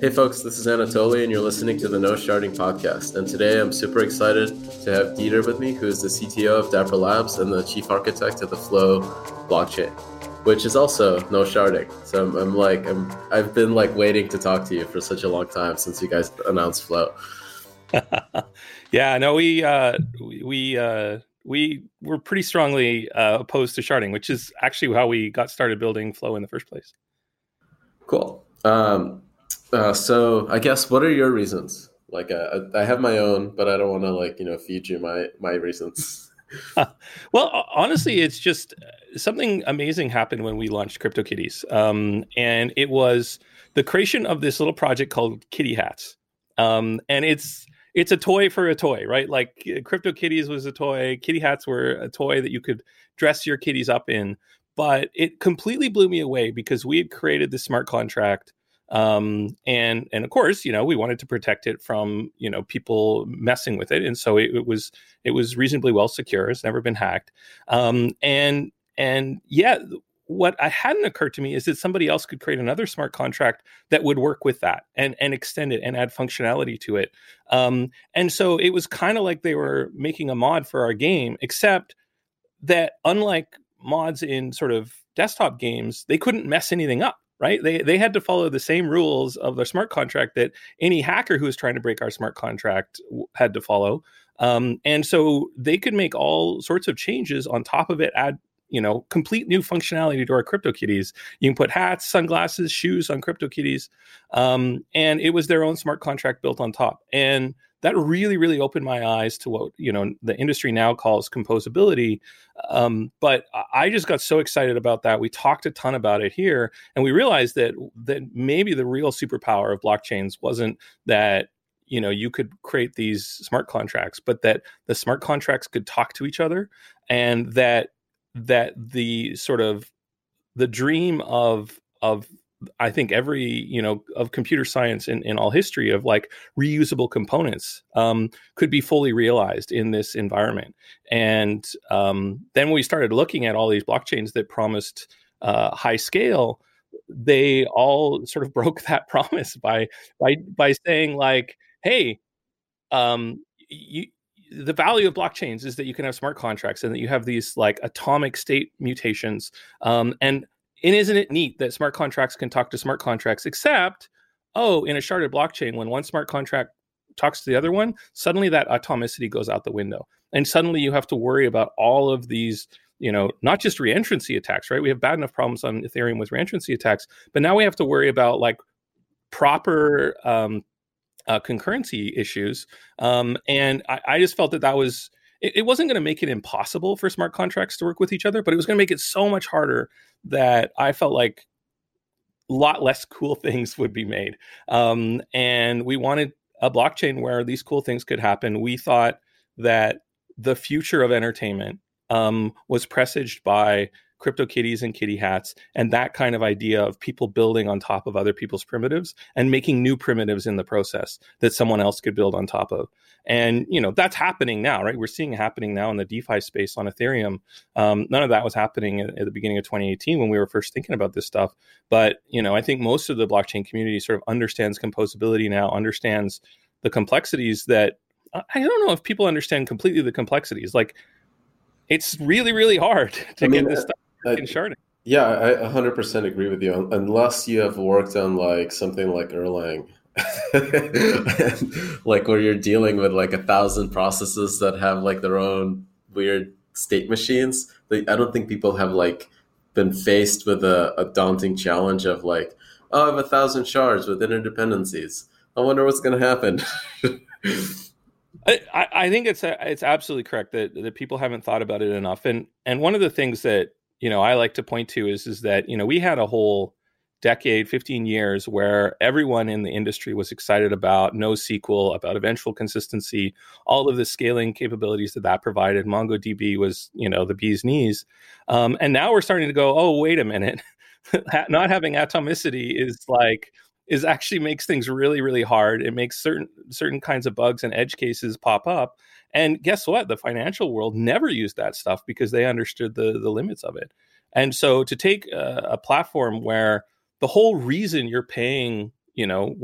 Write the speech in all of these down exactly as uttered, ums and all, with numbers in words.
Hey folks, this is Anatoly and you're listening to the No Sharding podcast. And today I'm super excited to have Dieter with me, who is the C T O of Dapper Labs and the chief architect of the Flow blockchain, which is also No Sharding. So I'm, I'm like, I'm, I've been like waiting to talk to you for such a long time since you guys announced Flow. yeah, no, we, uh, we, uh, we were pretty strongly uh, opposed to sharding, which is actually how we got started building Flow in the first place. Cool. Um, Uh, so I guess what are your reasons? Like uh, I have my own, but I don't want to like you know feed you my my reasons. Well, honestly, it's just something amazing happened when we launched CryptoKitties, um, and it was the creation of this little project called Kitty Hats, um, and it's it's a toy for a toy, right? Like CryptoKitties was a toy, Kitty Hats were a toy that you could dress your kitties up in, but it completely blew me away because we had created this smart contract. Um, and, and of course, you know, we wanted to protect it from, you know, people messing with it. And so it, it was, it was reasonably well secure. It's never been hacked. Um, and, and yeah, what I hadn't occurred to me is that somebody else could create another smart contract that would work with that and, and extend it and add functionality to it. Um, and so it was kind of like they were making a mod for our game, except that unlike mods in sort of desktop games, they couldn't mess anything up. Right? They they had to follow the same rules of their smart contract that any hacker who was trying to break our smart contract had to follow. Um, and so they could make all sorts of changes on top of it, add, you know, complete new functionality to our CryptoKitties. You can put hats, sunglasses, shoes on CryptoKitties. Um, and it was their own smart contract built on top. And that really, really opened my eyes to what, you know, the industry now calls composability. Um, but I just got so excited about that. We talked a ton about it here, and we realized that that maybe the real superpower of blockchains wasn't that, you know, you could create these smart contracts, but that the smart contracts could talk to each other, and that that the sort of the dream of of I think every, you know, of computer science in, in all history of like reusable components um, could be fully realized in this environment. And um, then we started looking at all these blockchains that promised uh, high scale. They all sort of broke that promise by by by saying like, hey, um, you, the value of blockchains is that you can have smart contracts and that you have these like atomic state mutations. Um, and And isn't it neat that smart contracts can talk to smart contracts, except, oh, in a sharded blockchain, when one smart contract talks to the other one, suddenly that atomicity goes out the window. And suddenly you have to worry about all of these, you know, not just reentrancy attacks, right? We have bad enough problems on Ethereum with reentrancy attacks, but now we have to worry about like proper um, uh, concurrency issues. Um, and I, I just felt that that was, it wasn't going to make it impossible for smart contracts to work with each other, but it was going to make it so much harder that I felt like a lot less cool things would be made. Um, and we wanted a blockchain where these cool things could happen. We thought that the future of entertainment um, was presaged by CryptoKitties and Kitty Hats, and that kind of idea of people building on top of other people's primitives and making new primitives in the process that someone else could build on top of. And, you know, that's happening now, right? We're seeing it happening now in the DeFi space on Ethereum. Um, none of that was happening at, at the beginning of twenty eighteen when we were first thinking about this stuff. But, you know, I think most of the blockchain community sort of understands composability now, understands the complexities that I don't know if people understand completely the complexities. Like, it's really, really hard to I mean, get this stuff in sharding. Yeah, I one hundred percent agree with you. Unless you have worked on like something like Erlang, like where you're dealing with like a thousand processes that have like their own weird state machines. I don't think people have like been faced with a, a daunting challenge of like, oh, I have a thousand shards with interdependencies. I wonder what's going to happen. I, I think it's a, it's absolutely correct that, that people haven't thought about it enough. And and one of the things that, you know, I like to point to is is that, you know, we had a whole decade, fifteen years where everyone in the industry was excited about NoSQL, about eventual consistency, all of the scaling capabilities that that provided. MongoDB was, you know, the bee's knees. Um, and now we're starting to go, oh, wait a minute. Not having atomicity is like, is actually makes things really, really hard. It makes certain certain kinds of bugs and edge cases pop up. And guess what? The financial world never used that stuff because they understood the, the limits of it. And so to take a, a platform where the whole reason you're paying, you know, what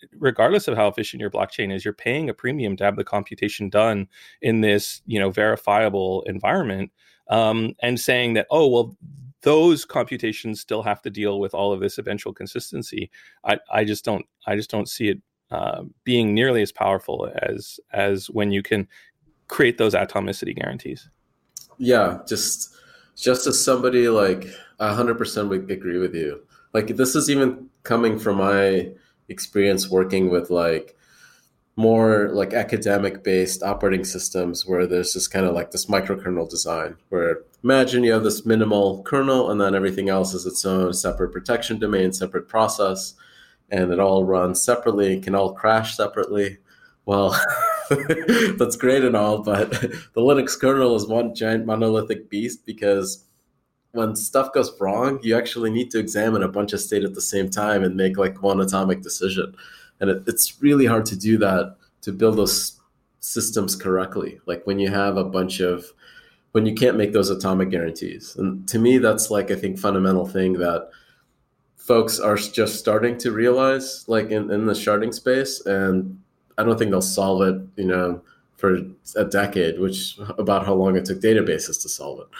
regardless of how efficient your blockchain is, you're paying a premium to have the computation done in this, you know, verifiable environment, um, and saying that, oh, well, those computations still have to deal with all of this eventual consistency. I, I just don't, I just don't see it uh, being nearly as powerful as as when you can create those atomicity guarantees. Yeah, just just as somebody like one hundred percent would agree with you. Like this is even coming from my experience working with like more like academic based operating systems where there's just kind of like this microkernel design where imagine you have this minimal kernel and then everything else is its own separate protection domain, separate process, and it all runs separately and can all crash separately. Well, that's great and all, but the Linux kernel is one giant monolithic beast because when stuff goes wrong, you actually need to examine a bunch of state at the same time and make like one atomic decision. And it, it's really hard to do that, to build those systems correctly. Like when you have a bunch of, when you can't make those atomic guarantees. And to me, that's like, I think, fundamental thing that folks are just starting to realize, like in, in the sharding space. And I don't think they'll solve it, you know, for a decade, which about how long it took databases to solve it.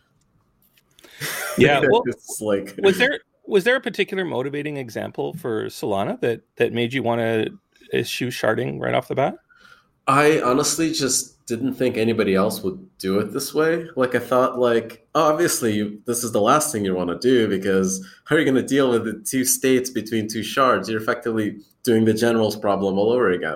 Yeah, well, it's like, was there was there a particular motivating example for Solana that that made you want to issue sharding right off the bat? I honestly just didn't think anybody else would do it this way. Like I thought, like oh, obviously you, this is the last thing you want to do because how are you going to deal with the two states between two shards? You're effectively doing the general's problem all over again.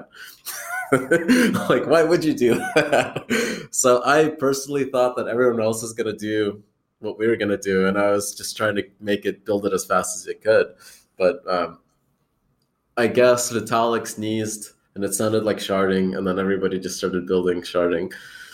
Like, why would you do that? So I personally thought that everyone else is going to do what we were going to do. And I was just trying to make it, build it as fast as it could. But um, I guess Vitalik sneezed and it sounded like sharding. And then everybody just started building sharding,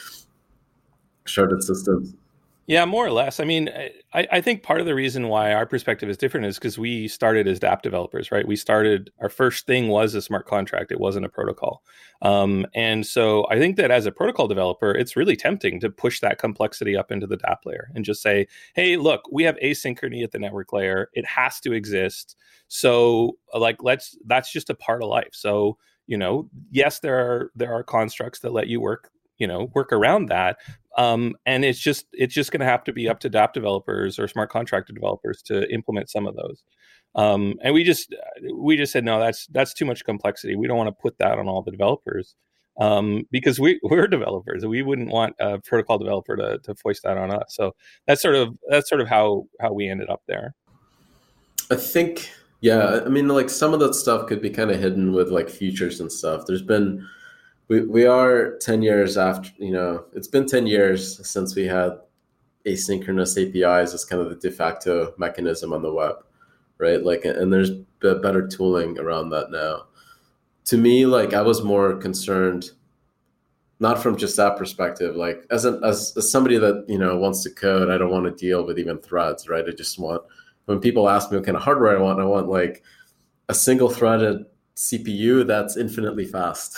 sharded systems. Yeah, more or less. I mean, I, I think part of the reason why our perspective is different is because we started as dApp developers, right? We started, our first thing was a smart contract. It wasn't a protocol. Um, and so I think that as a protocol developer, it's really tempting to push that complexity up into the dApp layer and just say, hey, look, we have asynchrony at the network layer. It has to exist. So like, let's, that's just a part of life. So, you know, yes, there are, there are constructs that let you work, you know, work around that. Um, and it's just it's just going to have to be up to dApp developers or smart contract developers to implement some of those. Um, and we just we just said no, that's that's too much complexity. We don't want to put that on all the developers um, because we we're developers. We wouldn't want a protocol developer to to foist that on us. So that's sort of that's sort of how how we ended up there. I think yeah. I mean, like some of that stuff could be kind of hidden with like features and stuff. There's been. We we are ten years after, you know, it's been ten years since we had asynchronous A P Is as kind of the de facto mechanism on the web, right? Like, and there's better tooling around that now. To me, like, I was more concerned, not from just that perspective, like as an as, as somebody that, you know, wants to code, I don't want to deal with even threads, right? I just want, when people ask me what kind of hardware I want, I want like a single threaded C P U that's infinitely fast.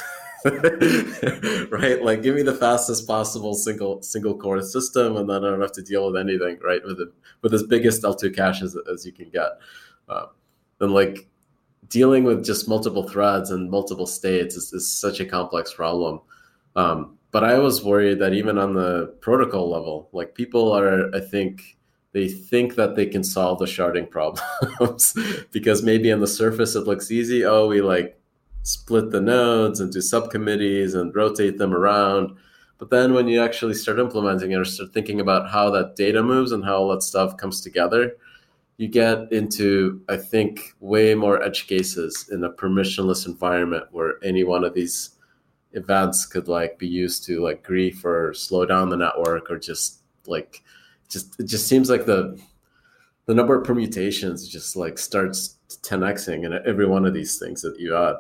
Right? Like give me the fastest possible single single core system and then I don't have to deal with anything, right? With it, with as biggest L two cache as, as you can get. Uh, and like dealing with just multiple threads and multiple states is, is such a complex problem. Um, but I was worried that even on the protocol level, like people are, I think, they think that they can solve the sharding problems because maybe on the surface it looks easy. Oh, we like split the nodes into subcommittees and rotate them around. But then when you actually start implementing it or start thinking about how that data moves and how all that stuff comes together, you get into, I think, way more edge cases in a permissionless environment where any one of these events could like be used to like grief or slow down the network or just like, just it just seems like the the number of permutations just like starts ten Xing in every one of these things that you add.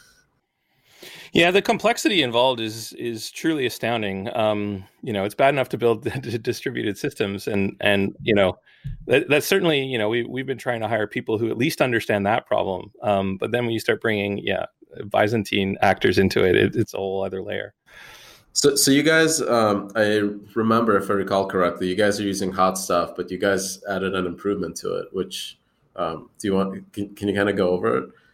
Yeah, the complexity involved is is truly astounding. Um, you know, it's bad enough to build distributed systems, and and you know, that, that's certainly, you know, we we've been trying to hire people who at least understand that problem. Um, but then when you start bringing, yeah, Byzantine actors into it, it it's a whole other layer. So, so you guys, um, I remember, if I recall correctly, you guys are using hot stuff, but you guys added an improvement to it. Which um, do you want? Can, can you kind of go over it?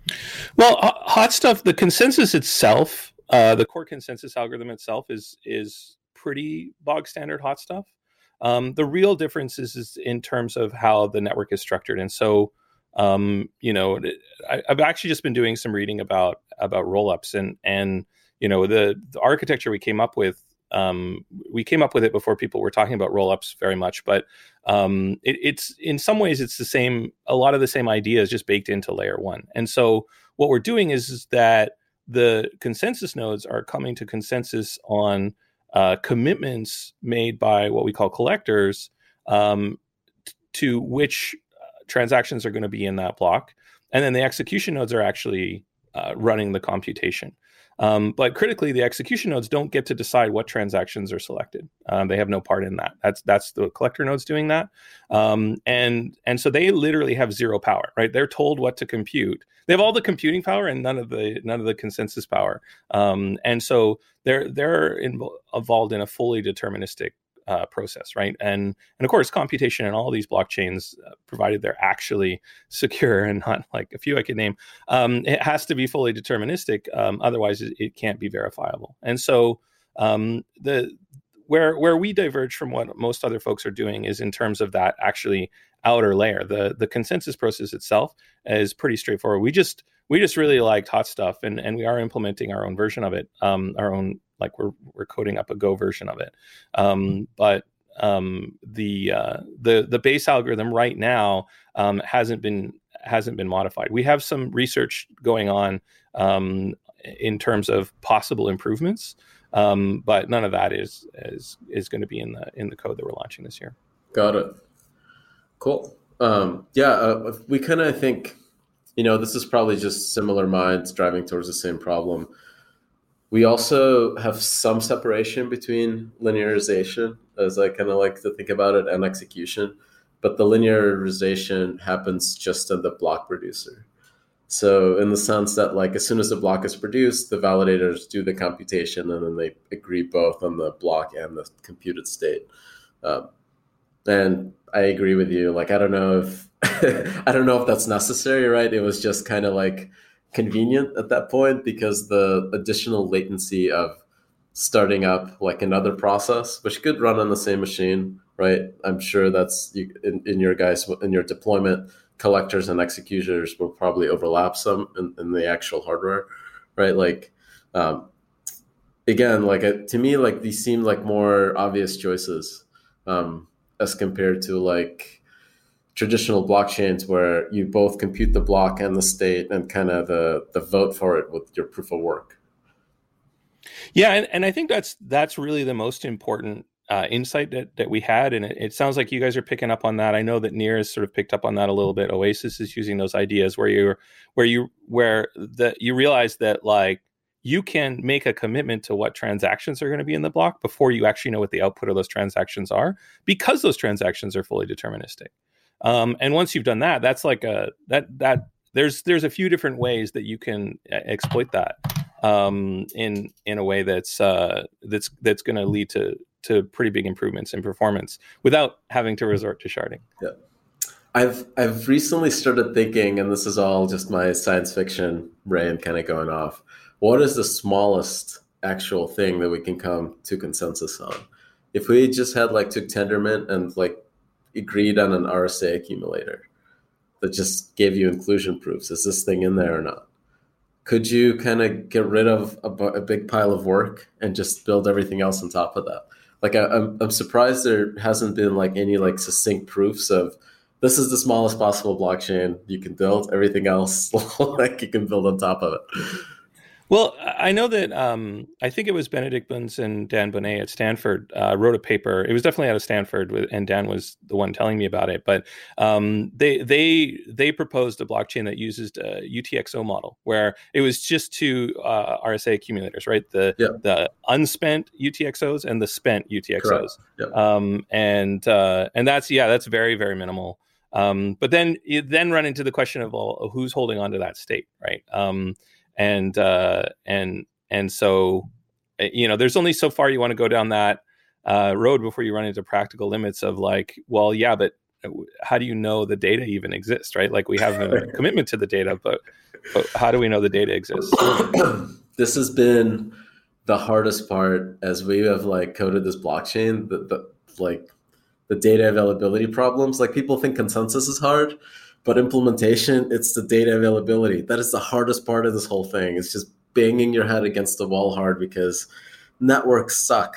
Well, hot stuff, the consensus itself, uh, the core consensus algorithm itself is is pretty bog standard hot stuff. Um, the real difference is, is in terms of how the network is structured. And so, um, you know, I, I've actually just been doing some reading about about rollups and and you know the the architecture we came up with. Um, we came up with it before people were talking about rollups very much, but um, it, it's in some ways it's the same. A lot of the same ideas just baked into layer one. And so what we're doing is, is that the consensus nodes are coming to consensus on uh, commitments made by what we call collectors um, t- to which uh, transactions are going to be in that block, and then the execution nodes are actually uh, running the computation. Um, but critically, the execution nodes don't get to decide what transactions are selected. Um, they have no part in that. That's that's the collector nodes doing that, um, and and so they literally have zero power. Right? They're told what to compute. They have all the computing power and none of the none of the consensus power. Um, and so they're they're invo- involved in a fully deterministic Uh, process, right? And and of course, computation in all these blockchains, uh, provided they're actually secure and not like a few I could name, um, it has to be fully deterministic. Um, otherwise, it, it can't be verifiable. And so, um, the where where we diverge from what most other folks are doing is in terms of that actually outer layer. The the consensus process itself is pretty straightforward. We just we just really liked hot stuff, and and we are implementing our own version of it, um, our own. Like we're we're coding up a Go version of it, um, but um, the uh, the the base algorithm right now um, hasn't been hasn't been modified. We have some research going on um, in terms of possible improvements, um, but none of that is is is going to be in the in the code that we're launching this year. Got it. Cool. Um, yeah, uh, we kind of think, you know, this is probably just similar minds driving towards the same problem. We also have some separation between linearization, as I kind of like to think about it, and execution. But the linearization happens just in the block producer. So in the sense that, like, as soon as the block is produced, the validators do the computation, and then they agree both on the block and the computed state. Um, and I agree with you. Like, I don't know if I don't know if that's necessary, right? It was just kind of like convenient at that point because the additional latency of starting up like another process, which could run on the same machine, right? I'm sure that's you, in, in your guys in your deployment, collectors and executors will probably overlap some in, in the actual hardware, right? Like, um, again, like uh, to me, like these seem like more obvious choices um, as compared to like traditional blockchains where you both compute the block and the state and kind of the, the vote for it with your proof of work. Yeah, and, and I think that's that's really the most important uh, insight that, that we had. And it, it sounds like you guys are picking up on that. I know that Near has sort of picked up on that a little bit. Oasis is using those ideas where you're where you where the you realize that like you can make a commitment to what transactions are going to be in the block before you actually know what the output of those transactions are, because those transactions are fully deterministic. Um, and once you've done that, that's like a that that there's there's a few different ways that you can exploit that um, in in a way that's uh, that's that's going to lead to to pretty big improvements in performance without having to resort to sharding. Yeah, I've I've recently started thinking, and this is all just my science fiction brain kind of going off. What is the smallest actual thing that we can come to consensus on? If we just had like took Tendermint and like agreed on an R S A accumulator that just gave you inclusion proofs. Is this thing in there or not? Could you kind of get rid of a, a big pile of work and just build everything else on top of that? Like I, I'm, I'm surprised there hasn't been like any like succinct proofs of this is the smallest possible blockchain you can build. Everything else like you can build on top of it. Well, I know that um, I think it was Benedict Bunz and Dan Bonnet at Stanford uh, wrote a paper. It was definitely out of Stanford, and Dan was the one telling me about it. But um, they they they proposed a blockchain that uses a U T X O model, where it was just two uh, R S A accumulators, right? The yeah. the unspent U T X Os and the spent U T X Os. Yeah. Um, and uh, and that's yeah, that's very very minimal. Um, but then you then run into the question of well, who's holding on to that state, right? Um, And uh, and and so, you know, there's only so far you want to go down that uh, road before you run into practical limits of like, well, yeah, but how do you know the data even exists, right? Like we have a commitment to the data, but, but how do we know the data exists? This has been the hardest part as we have like coded this blockchain, the, the like the data availability problems. Like people think consensus is hard, but implementation, it's the data availability. That is the hardest part of this whole thing. It's just banging your head against the wall hard because networks suck.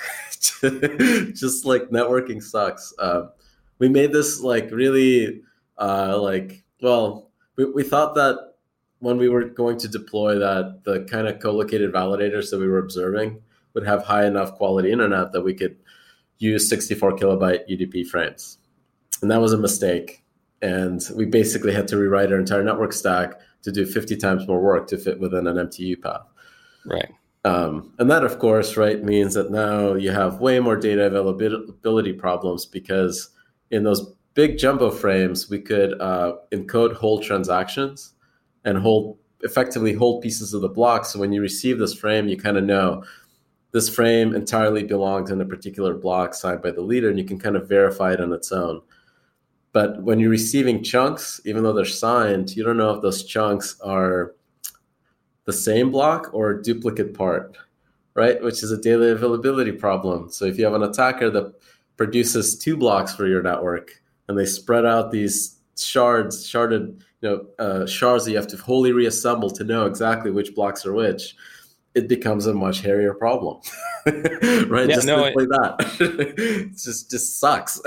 Just like networking sucks. Uh, we made this like really uh, like, well, we, we thought that when we were going to deploy that, the kind of co-located validators that we were observing would have high enough quality internet that we could use sixty-four kilobyte U D P frames. And that was a mistake. And we basically had to rewrite our entire network stack to do fifty times more work to fit within an M T U path. Right. Um, and that, of course, right, means that now you have way more data availability problems because in those big jumbo frames, we could uh, encode whole transactions and hold effectively hold pieces of the block. So when you receive this frame, you kind of know this frame entirely belongs in a particular block signed by the leader, and you can kind of verify it on its own. But when you're receiving chunks, even though they're signed, you don't know if those chunks are the same block or a duplicate part, right? Which is a data availability problem. So if you have an attacker that produces two blocks for your network and they spread out these shards, sharded, you know, uh, shards that you have to wholly reassemble to know exactly which blocks are which, it becomes a much hairier problem, right? Yeah, just no, like that. It just just sucks.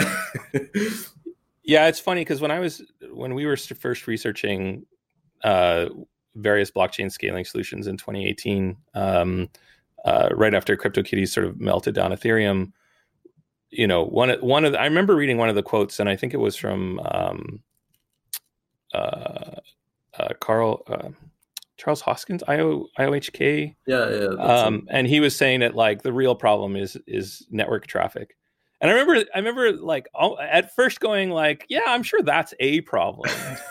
Yeah, it's funny because when I was when we were first researching uh, various blockchain scaling solutions in twenty eighteen, um, uh, right after CryptoKitties sort of melted down Ethereum, you know, one one of the, I remember reading one of the quotes, and I think it was from um, uh, uh, Carl uh, Charles Hoskins, I O I O H K. Yeah, yeah. Um, and he was saying that like the real problem is is network traffic. And I remember, I remember, like at first going, like, "Yeah, I'm sure that's a problem,"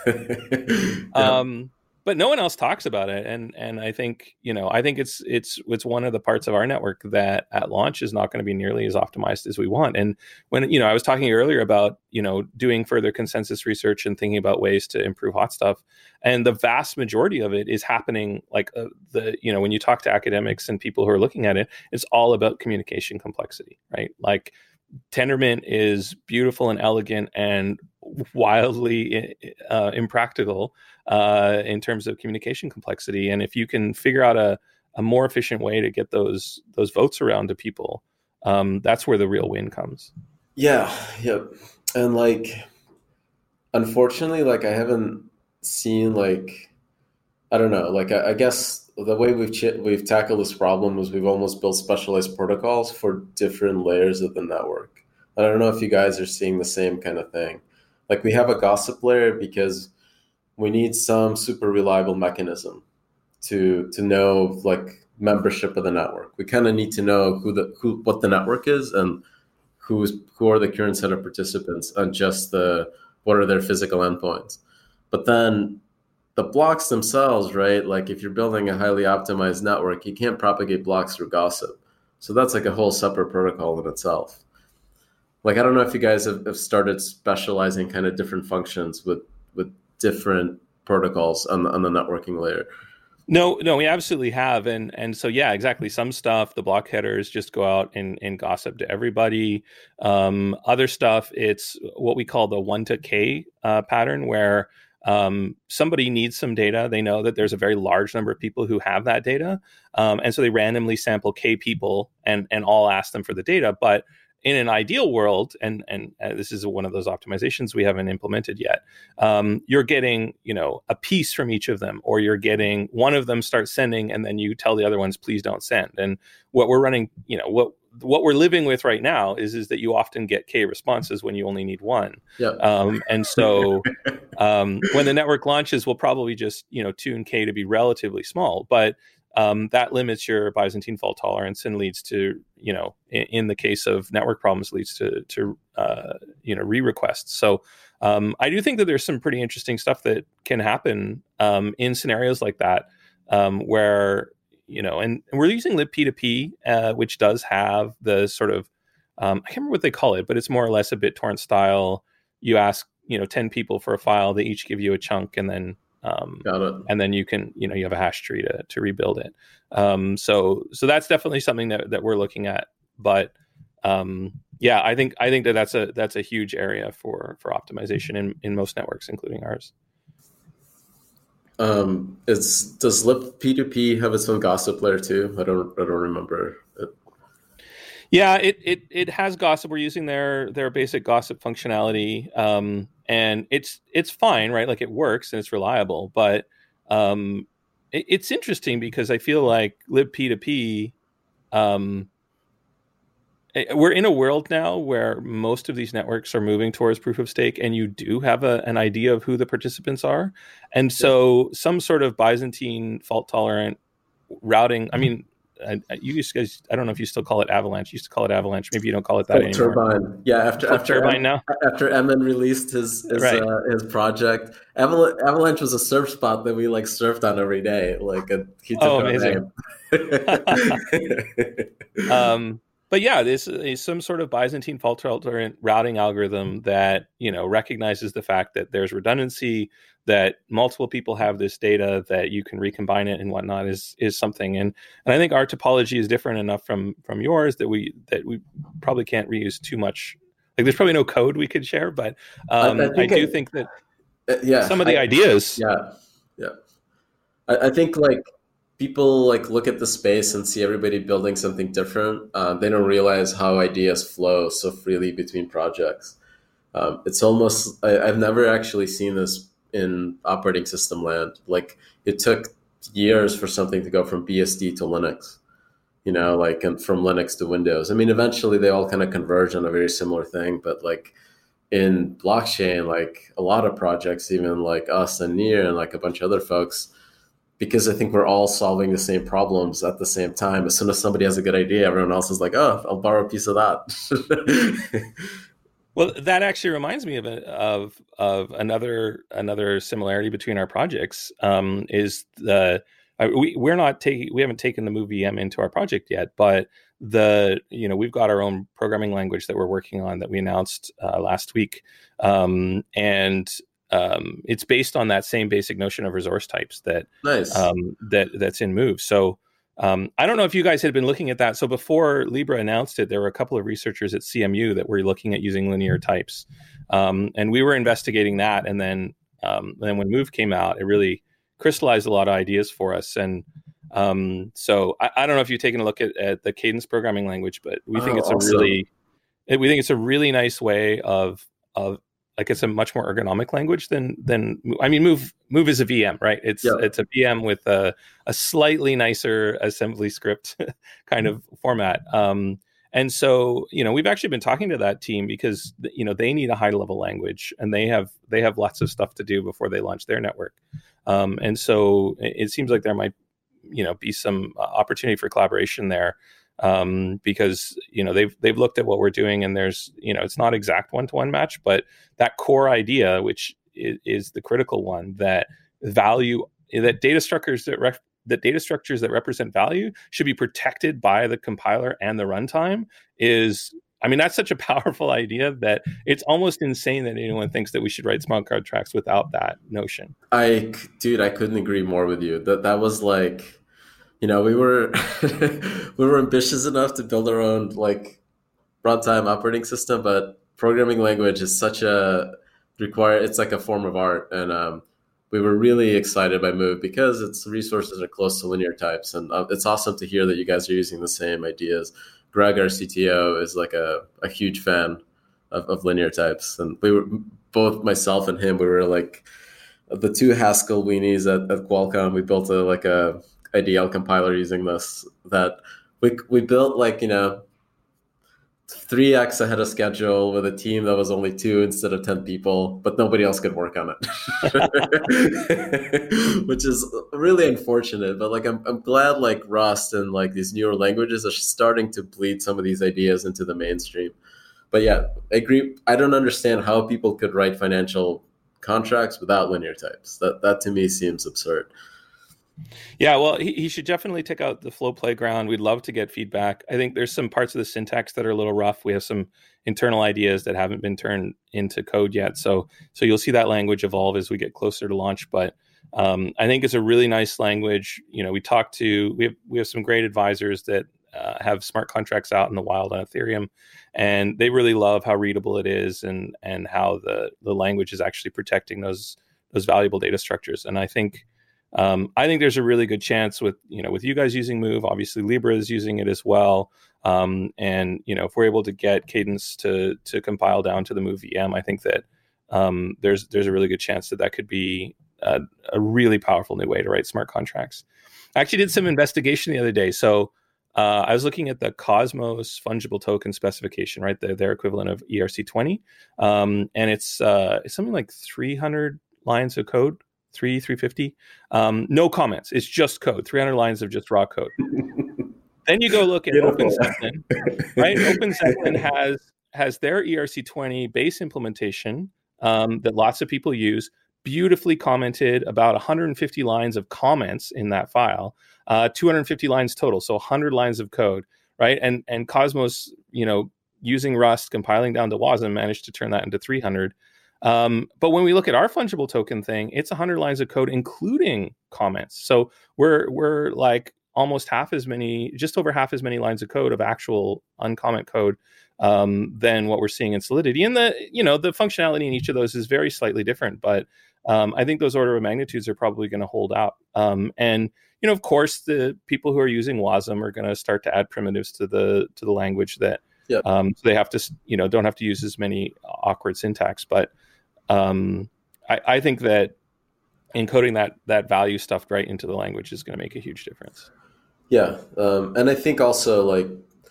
yeah. um, but no one else talks about it. And and I think you know, I think it's it's it's one of the parts of our network that at launch is not going to be nearly as optimized as we want. And when you know, I was talking earlier about you know doing further consensus research and thinking about ways to improve hot stuff, and the vast majority of it is happening like uh, the you know when you talk to academics and people who are looking at it, it's all about communication complexity, right? Like Tendermint is beautiful and elegant and wildly uh, impractical uh, in terms of communication complexity. And if you can figure out a, a more efficient way to get those those votes around to people, um, that's where the real win comes. Yeah, yep. And like, unfortunately, like I haven't seen like, I don't know, like I, I guess the way we've ch- we've tackled this problem is we've almost built specialized protocols for different layers of the network. And I don't know if you guys are seeing the same kind of thing. Like we have a gossip layer because we need some super reliable mechanism to to know like membership of the network. We kind of need to know who the who what the network is and who's who are the current set of participants and just the what are their physical endpoints. But then the blocks themselves, right? Like if you're building a highly optimized network, you can't propagate blocks through gossip. So that's like a whole separate protocol in itself. Like, I don't know if you guys have, have started specializing kind of different functions with, with different protocols on the, on the networking layer. No, no, we absolutely have. And and so, yeah, exactly. Some stuff, the block headers just go out and, and gossip to everybody. Um, other stuff, it's what we call the one to K uh, pattern where Um, somebody needs some data. They know that there's a very large number of people who have that data. Um, and so they randomly sample K people and, and all ask them for the data. But in an ideal world, and, and uh, this is one of those optimizations we haven't implemented yet, um, you're getting, you know, a piece from each of them, or you're getting one of them starts sending and then you tell the other ones, please don't send. And what we're running, you know, what, what we're living with right now is, is that you often get K responses when you only need one. Yep. Um, and so um, when the network launches, we'll probably just, you know, tune K to be relatively small, but um, that limits your Byzantine fault tolerance and leads to, you know, in, in the case of network problems, leads to, to uh, you know, re-requests. So um, I do think that there's some pretty interesting stuff that can happen um, in scenarios like that, um, where, you know, and, and we're using lib P two P, uh, which does have the sort of, um, I can't remember what they call it, but it's more or less a BitTorrent style. You ask you know, ten people for a file. They each give you a chunk, and then um, Got it. and then you can, you know, you have a hash tree to to rebuild it. Um, so so that's definitely something that, that we're looking at. But um, yeah, I think I think that that's a that's a huge area for for optimization in, in most networks, including ours. Um, it's does lib P two P have its own gossip layer too? I don't I don't remember it. Yeah, it it it has gossip. We're using their their basic gossip functionality, um, and it's it's fine, right? Like it works and it's reliable. But um, it, it's interesting because I feel like lib P two P. Um, we're in a world now where most of these networks are moving towards proof of stake, and you do have a, an idea of who the participants are. And so some sort of Byzantine fault tolerant routing, I mean, I, you guys, I don't know if you still call it Avalanche. You used to call it Avalanche. Maybe you don't call it that Flip anymore. Turbine. Yeah, after Flip after Turbine M, now? After Emin released his his, Right. uh, his project, Avalanche, Avalanche was a surf spot that we like surfed on every day. Like a, he took Oh, our amazing. name. um, But yeah, this is some sort of Byzantine fault tolerant routing algorithm that, you know, recognizes the fact that there's redundancy, that multiple people have this data, that you can recombine it and whatnot is is something. And and I think our topology is different enough from from yours that we that we probably can't reuse too much. Like there's probably no code we could share, but um, I, I, I do I, think that uh, yeah, some of the I, ideas. Yeah, yeah. I, I think like people like look at the space and see everybody building something different. Um, they don't realize how ideas flow so freely between projects. Um, it's almost, I, I've never actually seen this in operating system land. Like it took years for something to go from B S D to Linux, you know, like, and from Linux to Windows. I mean, eventually they all kind of converge on a very similar thing, but like in blockchain, like a lot of projects, even like us and Near and like a bunch of other folks, because I think we're all solving the same problems at the same time. As soon as somebody has a good idea, everyone else is like, oh, I'll borrow a piece of that. Well, that actually reminds me of a, of of another another similarity between our projects. Um, is the uh, we we're not taking we haven't taken the Move V M into our project yet, but the you know we've got our own programming language that we're working on that we announced uh, last week, um, and um, it's based on that same basic notion of resource types that nice. um, that that's in Move. So. Um, I don't know if you guys had been looking at that. So before Libra announced it, there were a couple of researchers at C M U that were looking at using linear types. Um, and we were investigating that. And then, um, then when Move came out, it really crystallized a lot of ideas for us. And um, so I, I don't know if you've taken a look at, at the Cadence programming language, but we think oh, it's awesome. a really, we think it's a really nice way of, of, like it's a much more ergonomic language than than I mean Move Move is a V M, right? It's yeah. it's a V M with a, a slightly nicer assembly script kind of format. Um, and so you know we've actually been talking to that team because you know they need a high level language and they have they have lots of stuff to do before they launch their network. Um, and so it, it seems like there might you know be some opportunity for collaboration there. Um, because you know they've they've looked at what we're doing and there's you know it's not exact one to one match, but that core idea, which is, is the critical one, that value that data structures that ref, that data structures that represent value should be protected by the compiler and the runtime is. I mean, that's such a powerful idea that it's almost insane that anyone thinks that we should write smart contracts without that notion. I, dude, I couldn't agree more with you. That that was like. You know, we were we were ambitious enough to build our own like runtime operating system, but programming language is such a require. It's like a form of art, and um, we were really excited by Move because its resources are close to linear types, and uh, it's awesome to hear that you guys are using the same ideas. Greg, our C T O, is like a, a huge fan of, of linear types, and we were both myself and him. We were like the two Haskell weenies at, at Qualcomm. We built a like a I D L compiler using this that we we built like, you know, three x ahead of schedule with a team that was only two instead of ten people, but nobody else could work on it, which is really unfortunate. But like, I'm I'm glad like Rust and like these newer languages are starting to bleed some of these ideas into the mainstream. But yeah, I agree. I don't understand how people could write financial contracts without linear types. That that to me seems absurd. Yeah, well, he, he should definitely check out the Flow Playground. We'd love to get feedback. I think there's some parts of the syntax that are a little rough. We have some internal ideas that haven't been turned into code yet. So so you'll see that language evolve as we get closer to launch. But um, I think it's a really nice language. You know, we talked to, we have, we have some great advisors that uh, have smart contracts out in the wild on Ethereum, and they really love how readable it is and and how the, the language is actually protecting those those valuable data structures. And I think Um, I think there's a really good chance with, you know, with you guys using Move, obviously Libra is using it as well. Um, and, you know, if we're able to get Cadence to to compile down to the Move V M, I think that um, there's there's a really good chance that that could be a, a really powerful new way to write smart contracts. I actually did some investigation the other day. So uh, I was looking at the Cosmos fungible token specification, right? Their, their equivalent of E R C twenty. Um, and it's, uh, it's something like three hundred lines of code. Three, three fifty. Um, no comments. It's just code. three hundred lines of just raw code. Then you go look at OpenZeppelin, right? OpenZeppelin has has their E R C twenty base implementation um, that lots of people use. Beautifully commented, about one hundred fifty lines of comments in that file, uh, two hundred fifty lines total, so one hundred lines of code, right? And and Cosmos, you know, using Rust, compiling down to WASM, managed to turn that into three hundred. Um, but when we look at our fungible token thing, it's one hundred lines of code, including comments. So we're we're like almost half as many, just over half as many lines of code of actual uncomment code um, than what we're seeing in Solidity. And the you know the functionality in each of those is very slightly different, but um, I think those order of magnitudes are probably going to hold out. Um, and you know, of course, the people who are using WASM are going to start to add primitives to the to the language that Yep. um, so they have to you know don't have to use as many awkward syntax, but Um, I, I think that encoding that that value stuffed right into the language is going to make a huge difference. Yeah, um, and I think also like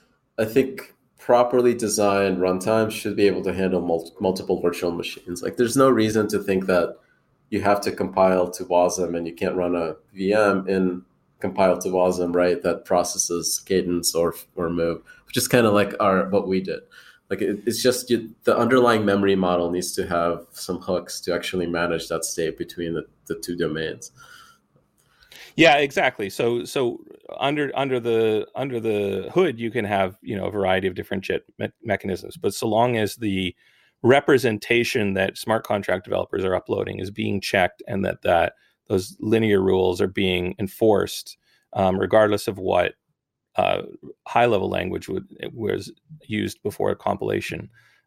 I think properly designed runtimes should be able to handle mul- multiple virtual machines. Like, there's no reason to think that you have to compile to WASM and you can't run a V M in compile to WASM, right? That processes Cadence or or Move, which is kind of like our what we did. Like it, it's just you, the underlying memory model needs to have some hooks to actually manage that state between the, the two domains. Yeah, exactly. So so under under the under the hood, you can have you know a variety of different JIT me- mechanisms, but so long as the representation that smart contract developers are uploading is being checked, and that that those linear rules are being enforced, um, regardless of what uh, high-level language would, was used before a compilation.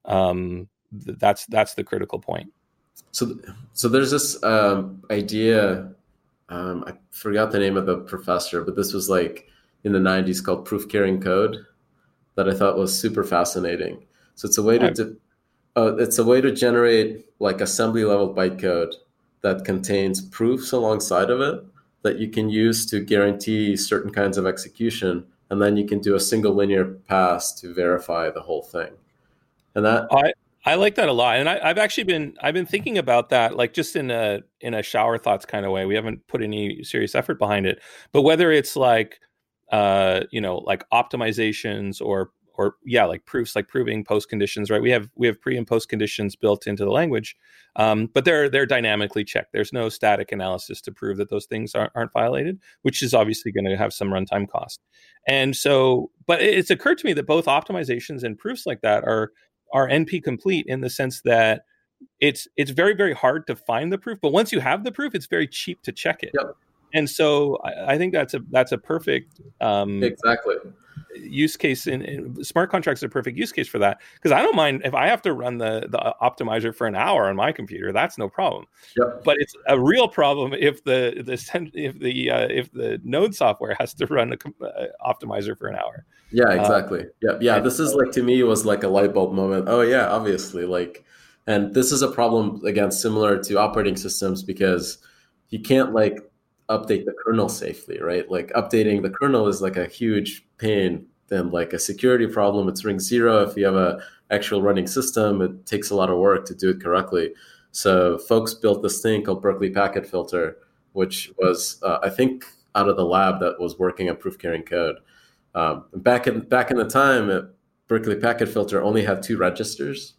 Um, th- that's that's the critical point. So, so there's this um, idea. Um, I forgot the name of the professor, but this was like in the nineties called proof carrying code that I thought was super fascinating. So it's a way to de- uh, it's a way to generate like assembly level bytecode that contains proofs alongside of it that you can use to guarantee certain kinds of execution. And then you can do a single linear pass to verify the whole thing. And that I, I like that a lot. And I, I've actually been I've been thinking about that, like just in a in a shower thoughts kind of way. We haven't put any serious effort behind it. But whether it's like uh, you know, like optimizations or or yeah, like proofs, like proving post conditions, right? We have we have pre and post conditions built into the language, um, but they're they're dynamically checked. There's no static analysis to prove that those things aren't, aren't violated, which is obviously going to have some runtime cost. And so, but it's occurred to me that both optimizations and proofs like that are are N P complete in the sense that it's it's very very hard to find the proof, but once you have the proof, it's very cheap to check it. Yep. And so I, I think that's a that's a perfect um, exactly. use case. In, in smart contracts are a perfect use case for that, because I don't mind if I have to run the the optimizer for an hour on my computer. That's no problem. Yep. But it's a real problem if the the if the uh, if the node software has to run a uh, optimizer for an hour. Yeah, exactly. Uh, yeah, yeah. This is so, like, to me, was like a light bulb moment. Oh yeah, obviously. Like, and this is a problem again similar to operating systems, because you can't like update the kernel safely, right? Like updating the kernel is like a huge pain. Then like a security problem, it's ring zero. If you have a actual running system, it takes a lot of work to do it correctly. So folks built this thing called Berkeley Packet Filter, which was uh, I think out of the lab that was working on proof carrying code. Um, back in back in the time, uh, Berkeley Packet Filter only had two registers.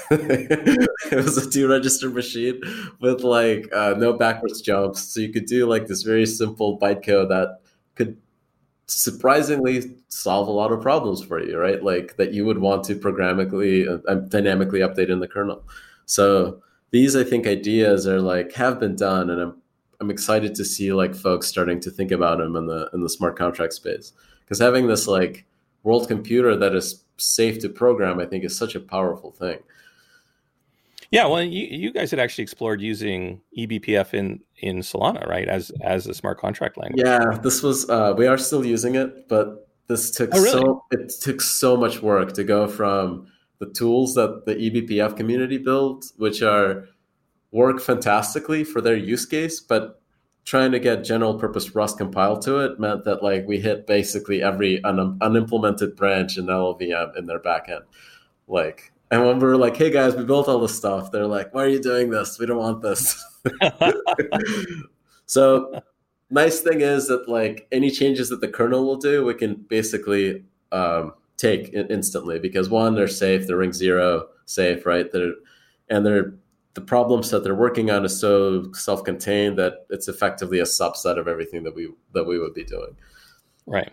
It was a two register machine with like uh, no backwards jumps. So you could do like this very simple bytecode that could surprisingly solve a lot of problems for you, right? Like that you would want to programmatically, uh, dynamically update in the kernel. So these, I think, ideas are like have been done, and I'm I'm excited to see like folks starting to think about them in the in the smart contract space, because having this like world computer that is safe to program, I think, is such a powerful thing. Yeah, well, you, you guys had actually explored using E B P F in, in Solana, right, as as a smart contract language. Yeah, this was uh, we are still using it, but this took oh, really? so it took so much work to go from the tools that the E B P F community built, which are work fantastically for their use case, but trying to get general purpose Rust compiled to it meant that like we hit basically every un- unimplemented branch in L L V M in their backend, like. And when we were like, hey guys, we built all this stuff, they're like, why are you doing this? We don't want this. So nice thing is that like any changes that the kernel will do, we can basically um, take instantly, because one, they're safe, they're ring zero safe, right? They're, and they're, the problems that they're working on is so self-contained that it's effectively a subset of everything that we that we would be doing. Right.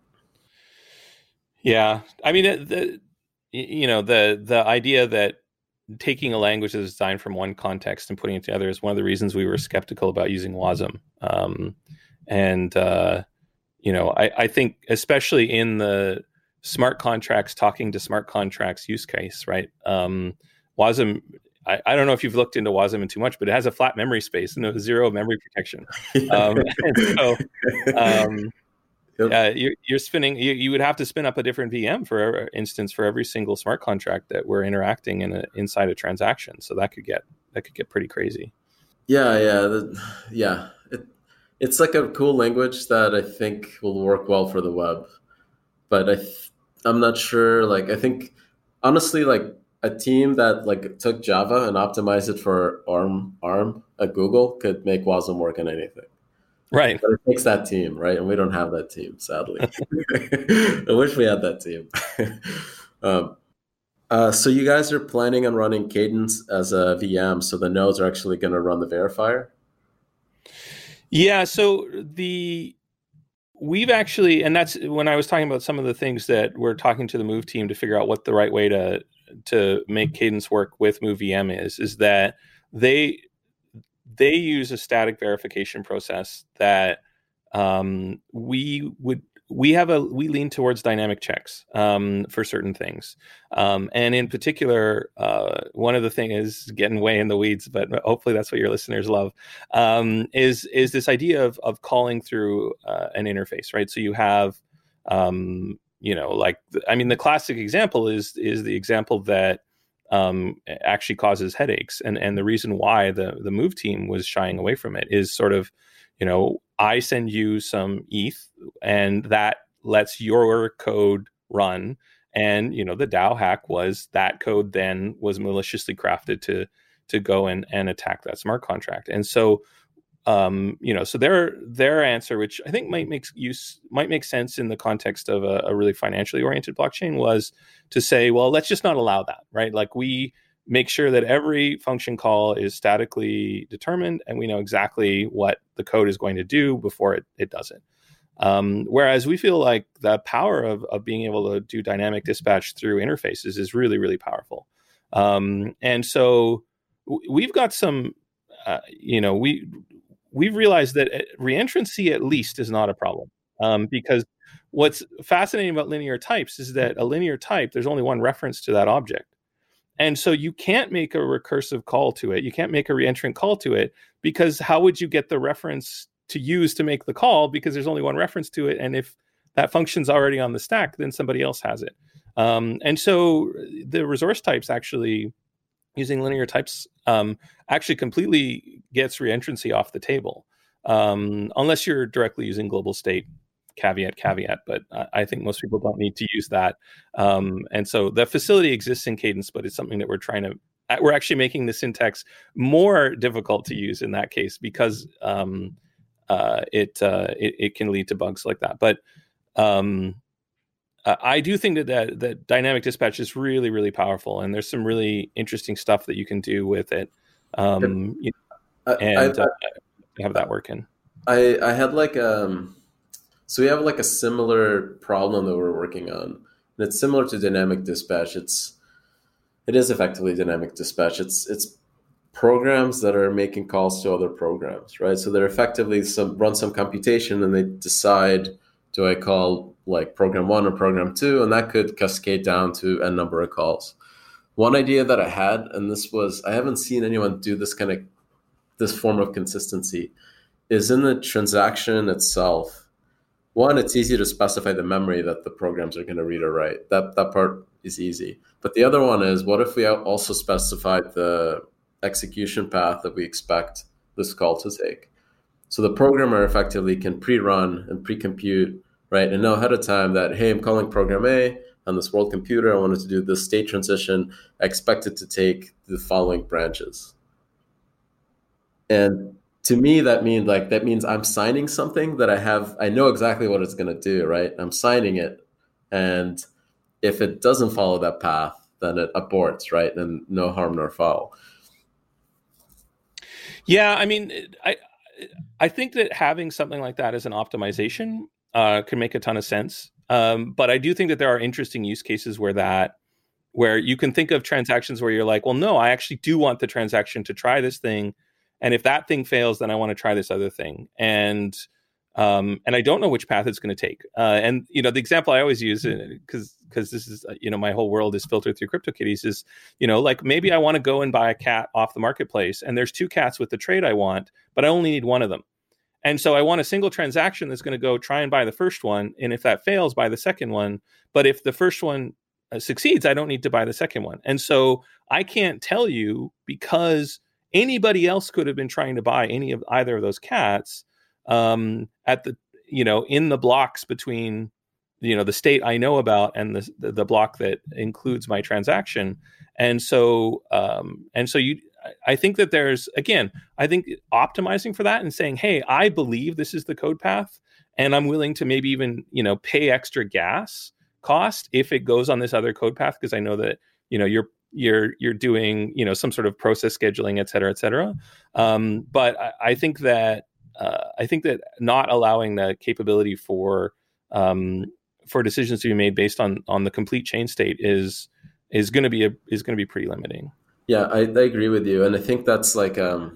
Yeah. I mean, the, the you know, the the idea that taking a language that is designed from one context and putting it together is one of the reasons we were skeptical about using WASM. Um, and, uh, you know, I, I think especially in the smart contracts, talking to smart contracts use case, right? Um, WASM, I, I don't know if you've looked into WASM too much, but it has a flat memory space and zero memory protection. Um, and so, um, Uh, you're, you're spinning. You, you would have to spin up a different V M for instance for every single smart contract that we're interacting in a, inside a transaction. So that could get that could get pretty crazy. Yeah, yeah, the, yeah. It, it's like a cool language that I think will work well for the web, but I th- I'm not sure. Like I think honestly, like a team that like took Java and optimized it for ARM ARM at Google could make WASM work on anything. Right. But it takes that team, right? And we don't have that team, sadly. I wish we had that team. um, uh, so you guys are planning on running Cadence as a V M, so the nodes are actually going to run the verifier? Yeah, so the we've actually, and that's when I was talking about some of the things that we're talking to the Move team to figure out what the right way to to make Cadence work with MoveVM is, is that they they use a static verification process that um, we would we have a we lean towards dynamic checks um, for certain things, um, and in particular, uh, one of the things is getting way in the weeds, but hopefully that's what your listeners love. Um, is is this idea of of calling through uh, an interface, right? So you have, um, you know, like I mean, the classic example is is the example that um, actually causes headaches, and and the reason why the the Move team was shying away from it is sort of, you know, I send you some E T H and that lets your code run. And, you know, the DAO hack was that code then was maliciously crafted to to go and, and attack that smart contract. And so, um, you know, so their their answer, which I think might make use might make sense in the context of a, a really financially oriented blockchain, was to say, well, let's just not allow that, right? Like we make sure that every function call is statically determined and we know exactly what the code is going to do before it, it does it. Um, whereas we feel like the power of, of being able to do dynamic dispatch through interfaces is really, really powerful. Um, and so w- we've got some, uh, you know, we, we've realized that reentrancy at least is not a problem, um, because what's fascinating about linear types is that a linear type, there's only one reference to that object. And so you can't make a recursive call to it. You can't make a reentrant call to it, because how would you get the reference to use to make the call? Because there's only one reference to it. And if that function's already on the stack, then somebody else has it. Um, and so the resource types actually, using linear types, um, actually completely gets reentrancy off the table, um, unless you're directly using global state. Caveat, caveat, but I think most people don't need to use that. Um, and so the facility exists in Cadence, but it's something that we're trying to, we're actually making the syntax more difficult to use in that case, because um, uh, it, uh, it it can lead to bugs like that. But um, uh, I do think that, that that dynamic dispatch is really, really powerful, and there's some really interesting stuff that you can do with it, um, you know, I, I, and uh, have that working. I I had like um, so we have like a similar problem that we're working on, and it's similar to dynamic dispatch. It's it is effectively dynamic dispatch. It's it's programs that are making calls to other programs, right? So they're effectively some run some computation and they decide, do I call like program one or program two? And that could cascade down to a number of calls. One idea that I had, and this was, I haven't seen anyone do this kind of, this form of consistency, is in the transaction itself. One, it's easy to specify the memory that the programs are going to read or write. That that part is easy. But the other one is, what if we also specified the execution path that we expect this call to take? So the programmer effectively can pre-run and pre-compute, right, and know ahead of time that, hey, I'm calling program A on this world computer. I wanted to do this state transition. I expect it to take the following branches. And to me, that means like that means I'm signing something that I have. I know exactly what it's going to do, right? I'm signing it, and if it doesn't follow that path, then it aborts, right? And no harm nor foul. Yeah, I mean, I I think that having something like that as an optimization uh, can make a ton of sense. Um, but I do think that there are interesting use cases where that where you can think of transactions where you're like, well, no, I actually do want the transaction to try this thing. And if that thing fails, then I want to try this other thing. And um, and I don't know which path it's going to take. Uh, and, you know, the example I always use, because because this is, you know, my whole world is filtered through CryptoKitties, is, you know, like maybe I want to go and buy a cat off the marketplace. And there's two cats with the trade I want, but I only need one of them. And so I want a single transaction that's going to go try and buy the first one. And if that fails, buy the second one. But if the first one uh, succeeds, I don't need to buy the second one. And so I can't tell you, because anybody else could have been trying to buy any of either of those cats um, at the, you know, in the blocks between, you know, the state I know about and the the, the block that includes my transaction. And so, um, and so you, I think that there's, again, I think optimizing for that and saying, hey, I believe this is the code path, and I'm willing to maybe even, you know, pay extra gas cost if it goes on this other code path, because I know that, you know, you're you're you're doing, you know, some sort of process scheduling, et cetera, et cetera. Um, but I, I think that uh, I think that not allowing the capability for um, for decisions to be made based on on the complete chain state is is going to be a, is going to be pretty limiting. Yeah, I, I agree with you, and I think that's like um,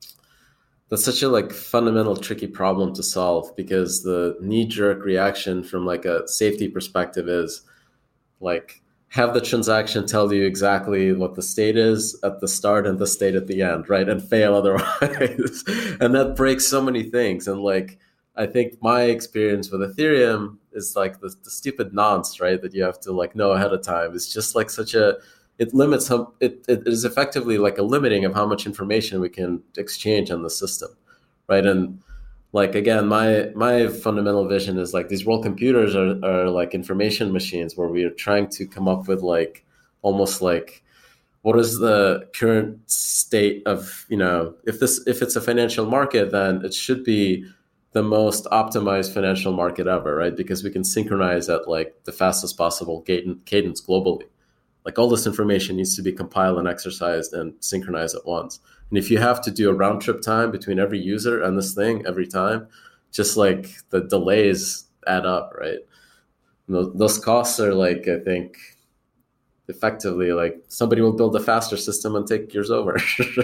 that's such a like fundamental tricky problem to solve, because the knee-jerk reaction from like a safety perspective is like, have the transaction tell you exactly what the state is at the start and the state at the end, right? And fail otherwise. And that breaks so many things. And like, I think my experience with Ethereum is like the, the stupid nonce, right? That you have to like know ahead of time. It's just like such a, it limits how, it, it is effectively like a limiting of how much information we can exchange on the system, right? And like, again, my my fundamental vision is like these world computers are, are like information machines where we are trying to come up with like almost like, what is the current state of, you know, if this if it's a financial market, then it should be the most optimized financial market ever, right? Because we can synchronize at like the fastest possible cadence globally. Like all this information needs to be compiled and exercised and synchronized at once. And if you have to do a round trip time between every user and this thing every time, just like the delays add up, right? And those costs are like, I think, effectively like somebody will build a faster system and take yours over.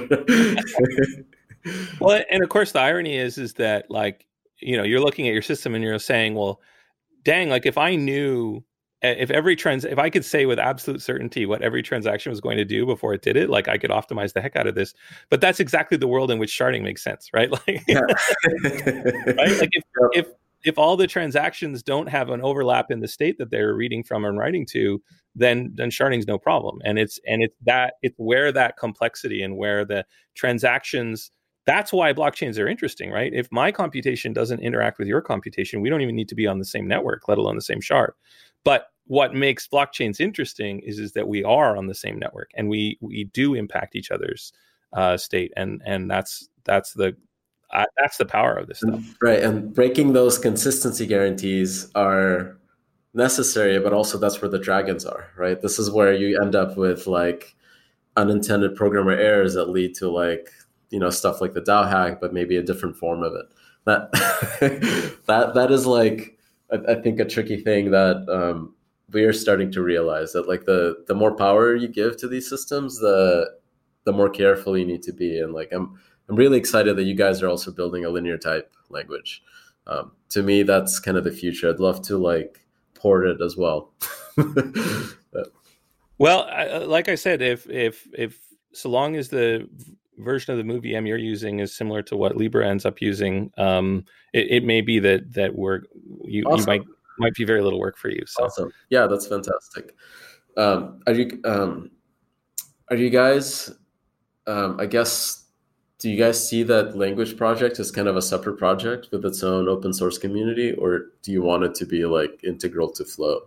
Well, and of course the irony is, is that like, you know, you're looking at your system and you're saying, well, dang, like if I knew, if every trans, if I could say with absolute certainty what every transaction was going to do before it did it, like I could optimize the heck out of this. But that's exactly the world in which sharding makes sense, right? Like, yeah. Right? Like if, if if all the transactions don't have an overlap in the state that they're reading from and writing to, then then sharding's no problem. And it's and it's that it's where that complexity and where the transactions. That's why blockchains are interesting, right? If my computation doesn't interact with your computation, we don't even need to be on the same network, let alone the same shard. But what makes blockchains interesting is, is that we are on the same network and we we do impact each other's uh, state, and and that's that's the uh, that's the power of this stuff, right? And breaking those consistency guarantees are necessary, but also that's where the dragons are, right? This is where you end up with like unintended programmer errors that lead to like, you know, stuff like the DAO hack, but maybe a different form of it. That that that is like, I, I think, a tricky thing that um, we are starting to realize, that like the the more power you give to these systems, the the more careful you need to be. And like I'm I'm really excited that you guys are also building a linear type language. Um, to me, that's kind of the future. I'd love to like port it as well. But, well, I, like I said, if if if so long as the version of the MovieM you're using is similar to what Libra ends up using, um, it, it may be that that we're you, awesome. you might might be very little work for you. So awesome, yeah, that's fantastic. Um, are you um, are you guys? Um, I guess, do you guys see that language project as kind of a separate project with its own open source community, or do you want it to be like integral to Flow?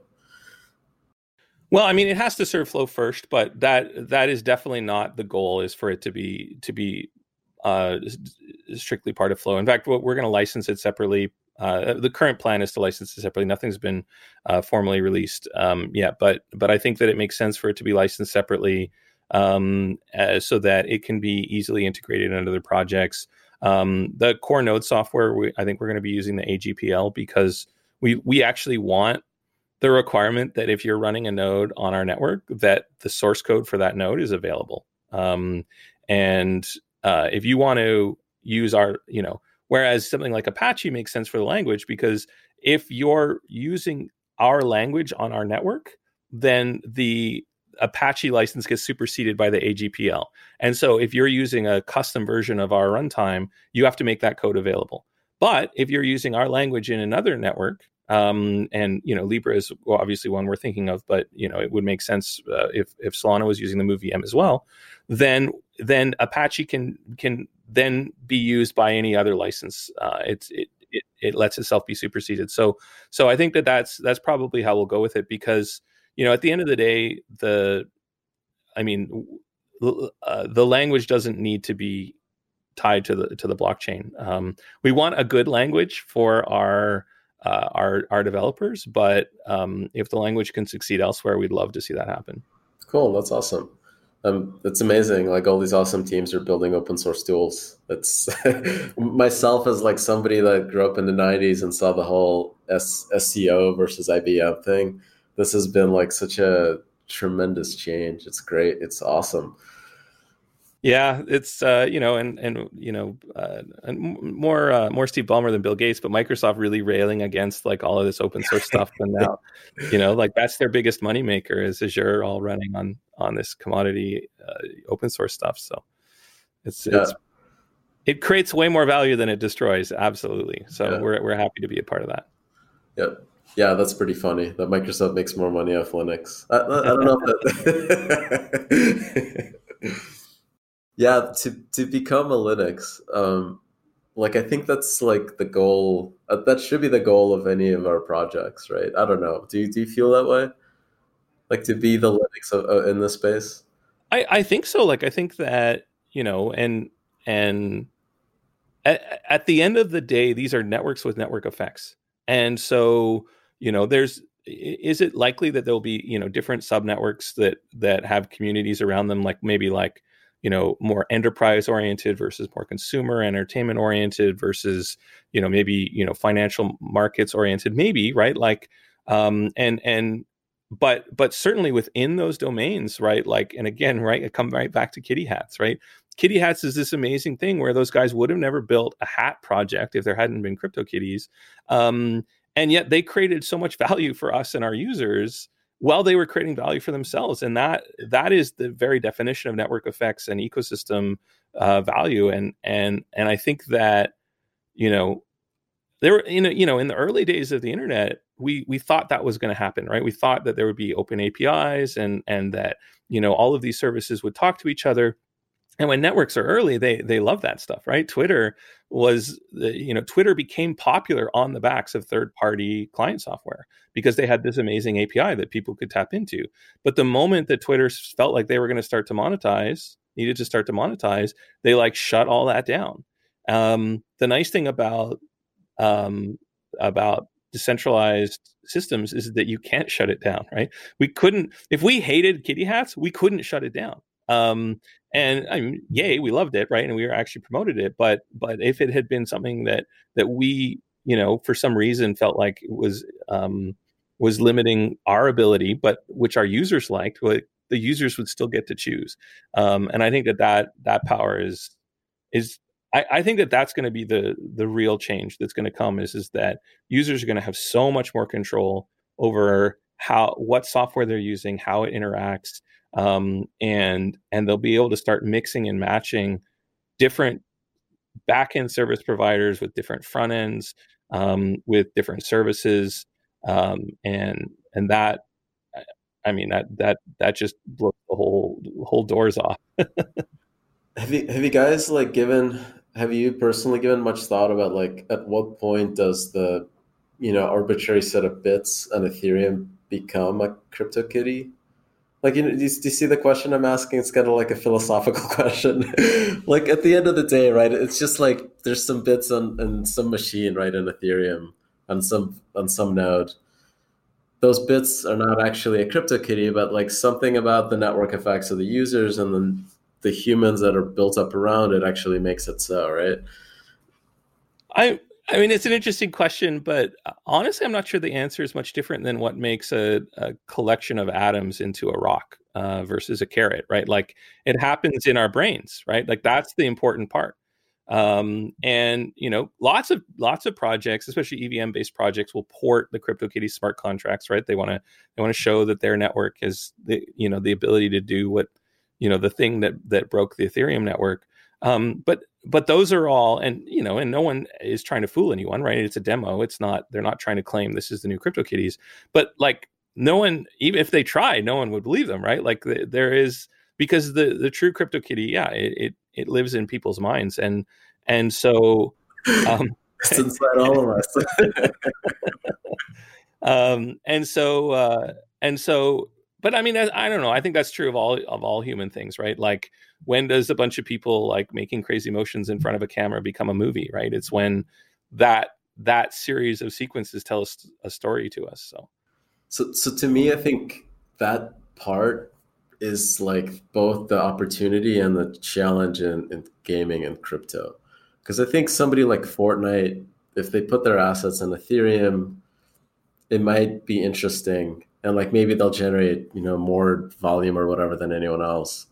Well, I mean, it has to serve Flow first, but that that is definitely not the goal. Is for it to be to be uh, strictly part of Flow. In fact, we're going to license it separately. Uh, the current plan is to license it separately. Nothing's been uh, formally released um, yet, but but I think that it makes sense for it to be licensed separately, um, uh, so that it can be easily integrated into other projects. Um, the core node software, we, I think we're going to be using the A G P L because we we actually want the requirement that if you're running a node on our network, that the source code for that node is available. Um, and uh, if you want to use our, you know, whereas something like Apache makes sense for the language, because if you're using our language on our network, then the Apache license gets superseded by the A G P L. And so if you're using a custom version of our runtime, you have to make that code available. But if you're using our language in another network, Um, and, you know, Libra is obviously one we're thinking of, but, you know, it would make sense uh, if, if Solana was using the MovieM as well, then then Apache can can then be used by any other license. Uh, it's it, it it lets itself be superseded. So so I think that that's that's probably how we'll go with it, because, you know, at the end of the day, the I mean, uh, the language doesn't need to be tied to the to the blockchain. Um, we want a good language for our Uh, our our developers, but um, if the language can succeed elsewhere, we'd love to see that happen. Cool, that's awesome. Um, it's amazing. Like all these awesome teams are building open source tools. It's myself as like somebody that grew up in the nineties and saw the whole S- SCO versus I B M thing. This has been like such a tremendous change. It's great. It's awesome. Yeah, it's uh, you know, and and you know, uh, and more uh, more Steve Ballmer than Bill Gates, but Microsoft really railing against like all of this open source stuff, and now, you know, like that's their biggest moneymaker is Azure all running on on this commodity uh, open source stuff. So it's yeah. it's it creates way more value than it destroys. Absolutely. So yeah. we're we're happy to be a part of that. Yep. Yeah, that's pretty funny that Microsoft makes more money off Linux. I, I don't know if that. Yeah, to to become a Linux, um, like I think that's like the goal. Uh, that should be the goal of any of our projects, right? I don't know. Do you, do you feel that way? Like to be the Linux of, uh, in this space? I, I think so. Like I think that, you know, and and at, at the end of the day, these are networks with network effects, and so you know, there's. Is it likely that there'll be, you know, different sub networks that that have communities around them, like maybe like, you know, more enterprise oriented versus more consumer entertainment oriented versus, you know, maybe, you know, financial markets oriented, maybe, right? Like, um, and, and, but, but certainly within those domains, right? Like, and again, right, I come right back to Kitty Hats, right? Kitty Hats is this amazing thing where those guys would have never built a hat project if there hadn't been CryptoKitties. Um, and yet they created so much value for us and our users while they were creating value for themselves. And that that is the very definition of network effects and ecosystem uh, value. And and and I think that, you know, there were, you know, you know, in the early days of the internet, we we thought that was going to happen, right? We thought that there would be open A P Is and and that, you know, all of these services would talk to each other. And when networks are early, they they love that stuff, right? Twitter was, you know, Twitter became popular on the backs of third-party client software because they had this amazing A P I that people could tap into. But the moment that Twitter felt like they were going to start to monetize, needed to start to monetize, they like shut all that down. Um, the nice thing about um, about decentralized systems is that you can't shut it down, right? We couldn't, if we hated kitty hats, we couldn't shut it down. Um, and I mean, yay, we loved it, right? And we were actually promoted it. But but if it had been something that that we, you know, for some reason felt like it was um, was limiting our ability, but which our users liked, well, the users would still get to choose. Um, and I think that that, that power is is I, I think that that's going to be the the real change that's going to come. Is is that users are going to have so much more control over how what software they're using, how it interacts. Um, and and they'll be able to start mixing and matching different backend service providers with different front ends, um, with different services, um, and and that, I mean that that that just blows the whole whole doors off. have you have you guys like given have you personally given much thought about like at what point does the you know arbitrary set of bits on Ethereum become a CryptoKitty? Like, you know, do you, do you see the question I'm asking? It's kind of like a philosophical question. Like, at the end of the day, right, it's just like there's some bits on, on some machine, right, in Ethereum, on some on some node. Those bits are not actually a CryptoKitty, but like something about the network effects of the users and then the humans that are built up around it actually makes it so, right? I I mean, it's an interesting question, but honestly, I'm not sure the answer is much different than what makes a, a collection of atoms into a rock uh, versus a carrot, right? Like it happens in our brains, right? Like that's the important part. Um, and you know, lots of lots of projects, especially E V M-based projects, will port the CryptoKitty smart contracts, right? They want to they want to show that their network has the you know the ability to do what you know the thing that that broke the Ethereum network. Um, but but those are all, and you know, and no one is trying to fool anyone, right? It's a demo. It's not. They're not trying to claim this is the new CryptoKitties. But like, no one, even if they tried, no one would believe them, right? Like, the, there is because the the true CryptoKitty, yeah, it, it it lives in people's minds, and and so um, it's inside all of us. um, and so uh, and so. But I mean, I, I don't know. I think that's true of all of all human things, right? Like, when does a bunch of people like making crazy motions in front of a camera become a movie, right? It's when that that series of sequences tell us a story to us. So, so, so to me, I think that part is like both the opportunity and the challenge in, in gaming and crypto. Because I think somebody like Fortnite, if they put their assets in Ethereum, it might be interesting. And like maybe they'll generate, you know, more volume or whatever than anyone else,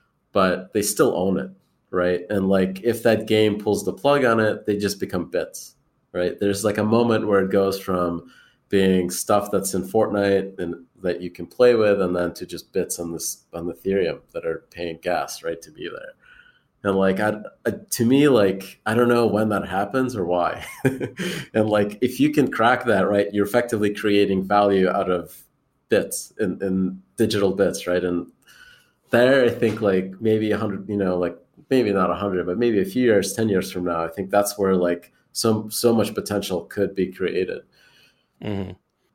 but they still own it, right? And like if that game pulls the plug on it, they just become bits, right? There's like a moment where it goes from being stuff that's in Fortnite and that you can play with, and then to just bits on this on Ethereum that are paying gas, right, to be there. And like, I, I, to me, like, I don't know when that happens or why. And like, if you can crack that, right, you're effectively creating value out of bits in, in digital bits, right? And there, I think like maybe a hundred, you know, like maybe not a hundred, but maybe a few years, ten years from now, I think that's where like so so much potential could be created. Mm-hmm.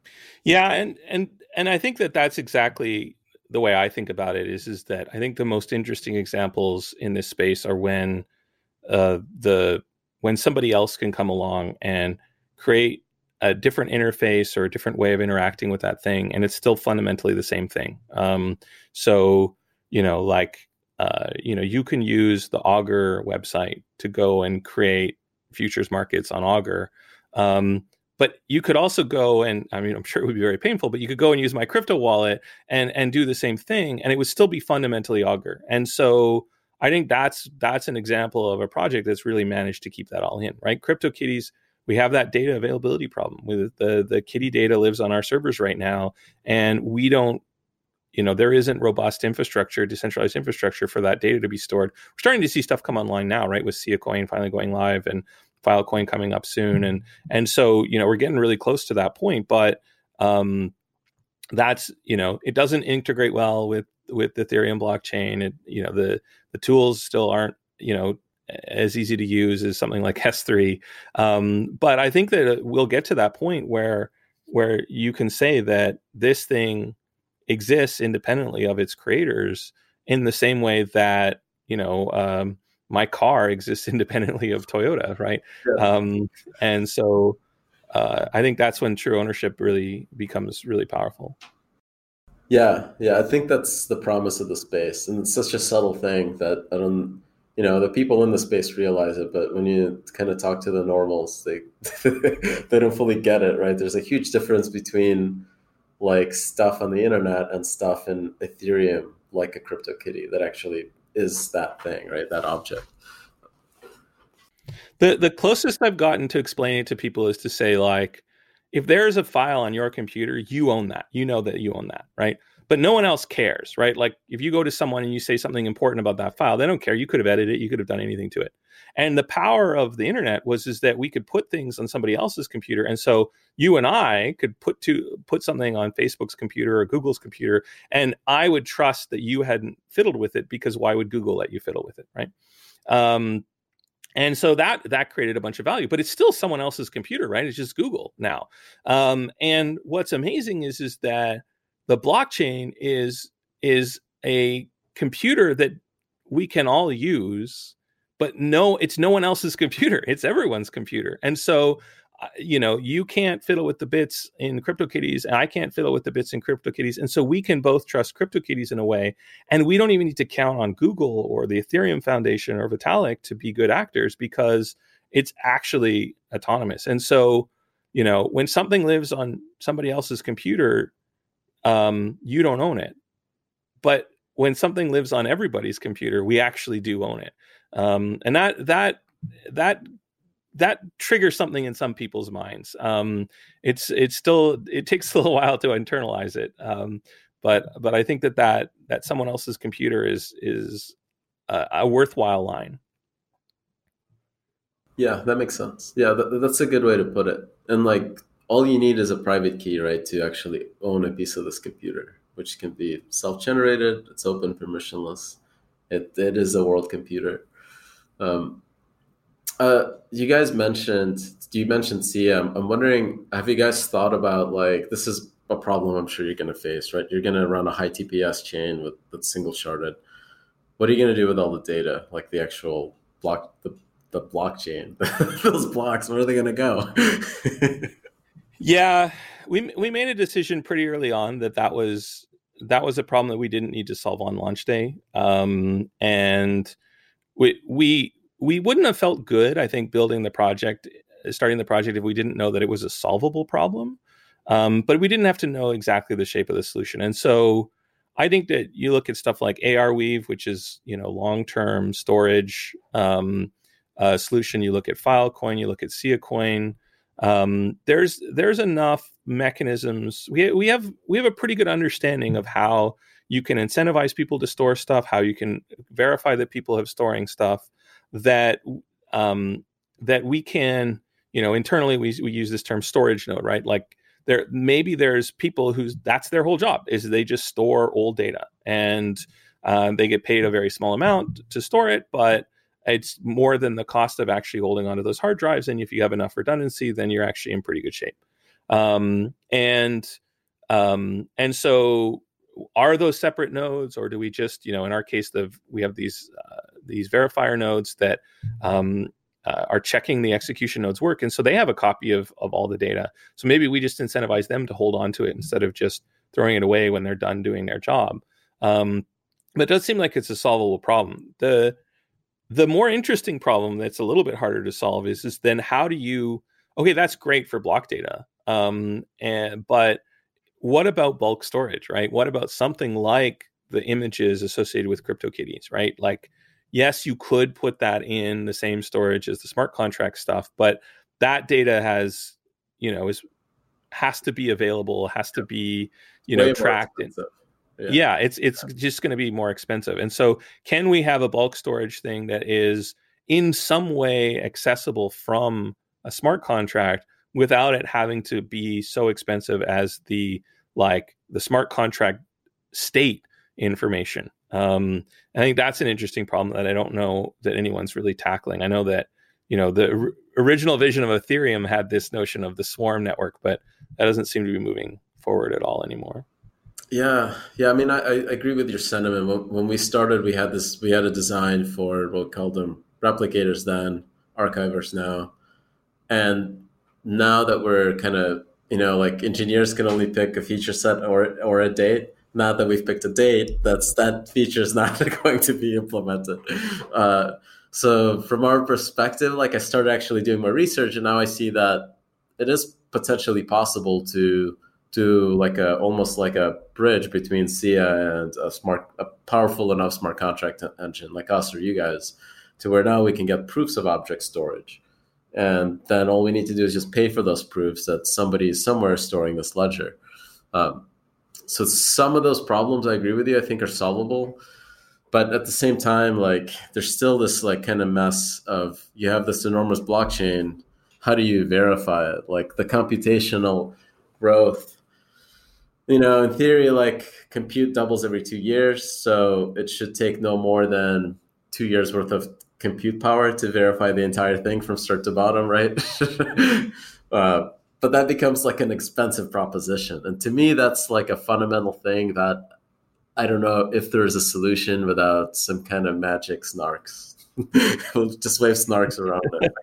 Yeah, and and and I think that that's exactly the way I think about it. Is is that I think the most interesting examples in this space are when uh, the when somebody else can come along and create a different interface or a different way of interacting with that thing, and it's still fundamentally the same thing. Um, so, you know, like, uh, you know, you can use the Augur website to go and create futures markets on Augur. Um, but you could also go and, I mean, I'm sure it would be very painful, but you could go and use my crypto wallet and, and do the same thing, and it would still be fundamentally Augur. And so I think that's, that's an example of a project that's really managed to keep that all in, right? CryptoKitties, we have that data availability problem with the, the kitty data lives on our servers right now. And we don't, you know, there isn't robust infrastructure, decentralized infrastructure for that data to be stored. We're starting to see stuff come online now, right? With Sia Coin finally going live and Filecoin coming up soon. And, and so, you know, we're getting really close to that point, but um, that's, you know, it doesn't integrate well with, with the Ethereum blockchain. It, you know, the, the tools still aren't, you know, as easy to use as something like S three. Um, but I think that we'll get to that point where where you can say that this thing exists independently of its creators in the same way that, you know, um, my car exists independently of Toyota, right? Yeah. Um, and so uh, I think that's when true ownership really becomes really powerful. Yeah, yeah, I think that's the promise of the space, and it's such a subtle thing that I don't, you know, the people in the space realize it, but when you kind of talk to the normals, they they don't fully get it, right? There's a huge difference between like stuff on the internet and stuff in Ethereum, like a CryptoKitty that actually is that thing, right? That object. The the closest I've gotten to explaining it to people is to say, like, if there's a file on your computer, you own that. You know that you own that, right? But no one else cares, right? Like if you go to someone and you say something important about that file, they don't care. You could have edited it. You could have done anything to it. And the power of the internet was is that we could put things on somebody else's computer. And so you and I could put to put something on Facebook's computer or Google's computer, and I would trust that you hadn't fiddled with it, because why would Google let you fiddle with it, right? Um, And so that that created a bunch of value, but it's still someone else's computer, right? It's just Google now. Um, and what's amazing is is that the blockchain is is a computer that we can all use, but no, it's no one else's computer. It's everyone's computer. And so, uh, you know, you can't fiddle with the bits in CryptoKitties, and I can't fiddle with the bits in CryptoKitties. And so we can both trust CryptoKitties in a way, and we don't even need to count on Google or the Ethereum Foundation or Vitalik to be good actors, because it's actually autonomous. And so, you know, when something lives on somebody else's computer, um, you don't own it. But when something lives on everybody's computer, we actually do own it. Um, and that that that that triggers something in some people's minds. Um, it's it's still it takes a little while to internalize it, um, but but I think that that that someone else's computer is is a, a worthwhile line. Yeah, that makes sense. Yeah, that, that's a good way to put it. And like, all you need is a private key, right, to actually own a piece of this computer, which can be self-generated. It's open, permissionless. It it is a world computer. Um, Uh, you guys mentioned, you mentioned C M. I'm wondering, have you guys thought about, like, this is a problem I'm sure you're going to face, right? You're going to run a high T P S chain with, with single sharded. What are you going to do with all the data, like the actual block, the, the blockchain, those blocks, where are they going to go? Yeah, we we made a decision pretty early on that that was that was a problem that we didn't need to solve on launch day, um, and we we. We wouldn't have felt good, I think, building the project, starting the project, if we didn't know that it was a solvable problem. Um, but we didn't have to know exactly the shape of the solution. And so I think that you look at stuff like Arweave, which is, you know, long-term storage um, uh, solution. You look at Filecoin, you look at Siacoin. Um, there's there's enough mechanisms. We we have we have a pretty good understanding of how you can incentivize people to store stuff, how you can verify that people have storing stuff. That um, that we can, you know, internally we we use this term storage node, right? Like there maybe there's people who's that's their whole job, is they just store old data, and um, they get paid a very small amount to store it, but it's more than the cost of actually holding onto those hard drives. And if you have enough redundancy, then you're actually in pretty good shape. Um, and um, and so. Are those separate nodes, or do we just, you know, in our case, the we have these uh, these verifier nodes that um, uh, are checking the execution nodes work, and so they have a copy of of all the data. So maybe we just incentivize them to hold on to it instead of just throwing it away when they're done doing their job. Um, but it does seem like it's a solvable problem. The the more interesting problem that's a little bit harder to solve is is then how do you? Okay, that's great for block data, um, and but what about bulk storage, right? What about something like the images associated with CryptoKitties, right? Like, yes, you could put that in the same storage as the smart contract stuff, but that data has, you know, is has to be available, has to be, you know, tracked. And, yeah. yeah, it's it's yeah. just going to be more expensive. And so, can we have a bulk storage thing that is in some way accessible from a smart contract without it having to be so expensive as the like the smart contract state information? Um, I think that's an interesting problem that I don't know that anyone's really tackling. I know that, you know, the r- original vision of Ethereum had this notion of the swarm network, but that doesn't seem to be moving forward at all anymore. Yeah, yeah. I mean, I, I agree with your sentiment. When, when we started, we had this, we had a design for what we called them replicators then, archivers now, and now that we're kind of, you know, like engineers can only pick a feature set or or a date. Now that we've picked a date, that's that feature is not going to be implemented. Uh, so from our perspective, like I started actually doing my research, and now I see that it is potentially possible to do like a almost like a bridge between S I A and a smart, a powerful enough smart contract engine like us or you guys, to where now we can get proofs of object storage. And then all we need to do is just pay for those proofs that somebody is somewhere storing this ledger. Um, so some of those problems, I agree with you, I think are solvable. But at the same time, like there's still this like kind of mess of you have this enormous blockchain. How do you verify it? Like the computational growth, you know, in theory, like compute doubles every two years. So it should take no more than two years worth of compute power to verify the entire thing from start to bottom, right? uh, but that becomes like an expensive proposition. And to me, that's like a fundamental thing that I don't know if there's a solution without some kind of magic snarks. We'll just wave snarks around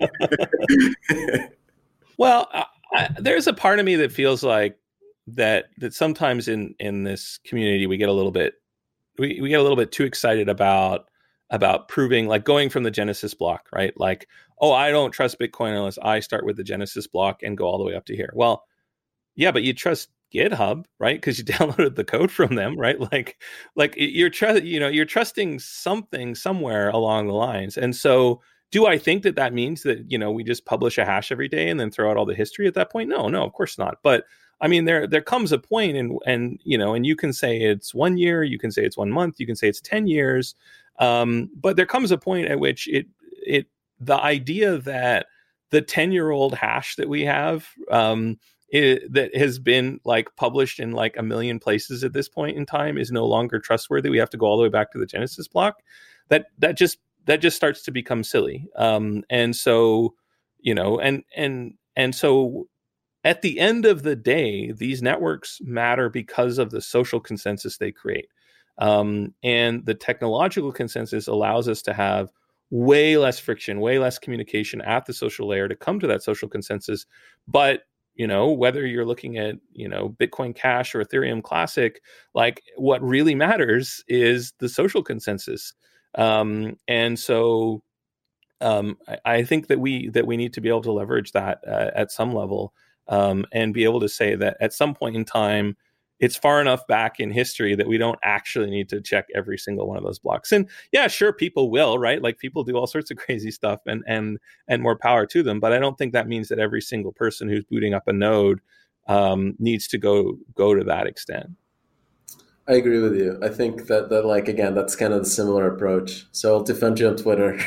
it. Well, I, I, there's a part of me that feels like that that sometimes in, in this community we get a little bit we, we get a little bit too excited about about proving, like going from the Genesis block, right? Like, oh, I don't trust Bitcoin unless I start with the Genesis block and go all the way up to here. Well, yeah, but you trust GitHub, right? Because you downloaded the code from them, right? Like, like you're tr- you know, you're trusting something somewhere along the lines. And so, do I think that that means that, you know, we just publish a hash every day and then throw out all the history at that point? No, no, of course not. But I mean, there there comes a point, and and you know, and you can say it's one year, you can say it's one month, you can say it's ten years. Um, but there comes a point at which it it the idea that the ten-year-old hash that we have um, it, that has been like published in like a million places at this point in time is no longer trustworthy. We have to go all the way back to the Genesis block. That that just that just starts to become silly. Um, and so, you know, and and and so at the end of the day, these networks matter because of the social consensus they create. Um, and the technological consensus allows us to have way less friction, way less communication at the social layer to come to that social consensus. But, you know, whether you're looking at, you know, Bitcoin Cash or Ethereum Classic, like what really matters is the social consensus. Um, and so um, I, I think that we that we need to be able to leverage that uh, at some level um, and be able to say that at some point in time, it's far enough back in history that we don't actually need to check every single one of those blocks. And yeah, sure, people will, right? Like people do all sorts of crazy stuff, and and and more power to them. But I don't think that means that every single person who's booting up a node um, needs to go go to that extent. I agree with you. I think that, that like, again, that's kind of the similar approach. So I'll defend you on Twitter.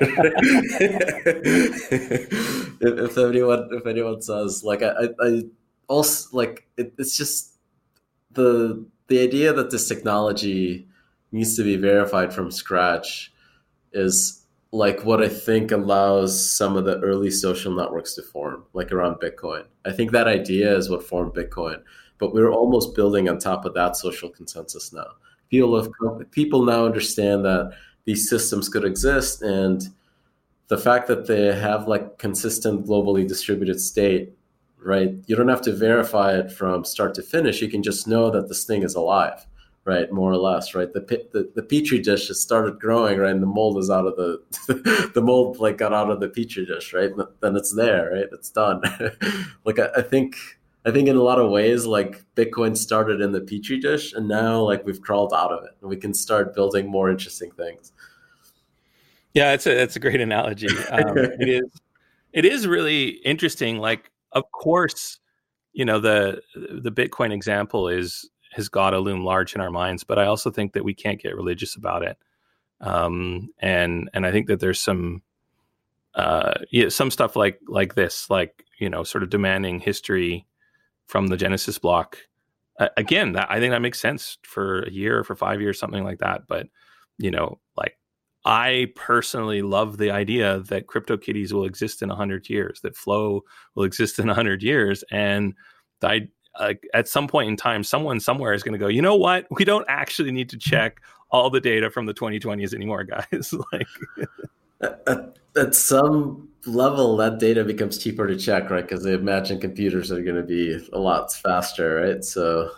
if, if anyone if anyone says, like, I, I also, like, it, it's just, the the idea that this technology needs to be verified from scratch is like what I think allows some of the early social networks to form, like around Bitcoin. I think that idea is what formed Bitcoin, but we're almost building on top of that social consensus now. People have, people now understand that these systems could exist, and the fact that they have like consistent globally distributed state, right? You don't have to verify it from start to finish. You can just know that this thing is alive, right? More or less, right? The the, the petri dish has started growing, right? And the mold is out of the the mold like got out of the petri dish, right? Then it's there, right? It's done. Like I, I think I think in a lot of ways, like Bitcoin started in the petri dish, and now like we've crawled out of it, and we can start building more interesting things. Yeah, it's a it's a great analogy. Um, it is it is really interesting. Like, of course, you know, the the Bitcoin example is has got to loom large in our minds, but I also think that we can't get religious about it. Um, and and I think that there's some uh, yeah, some stuff like like this, like, you know, sort of demanding history from the Genesis block. Uh, again, that, I think that makes sense for a year or for five years, something like that. But, you know, like, I personally love the idea that CryptoKitties will exist in one hundred years, that Flow will exist in one hundred years. And I, uh, at some point in time, someone somewhere is going to go, you know what? We don't actually need to check all the data from the twenty twenties anymore, guys. Like, at, at some level, that data becomes cheaper to check, right? Because they imagine computers are going to be a lot faster, right? So,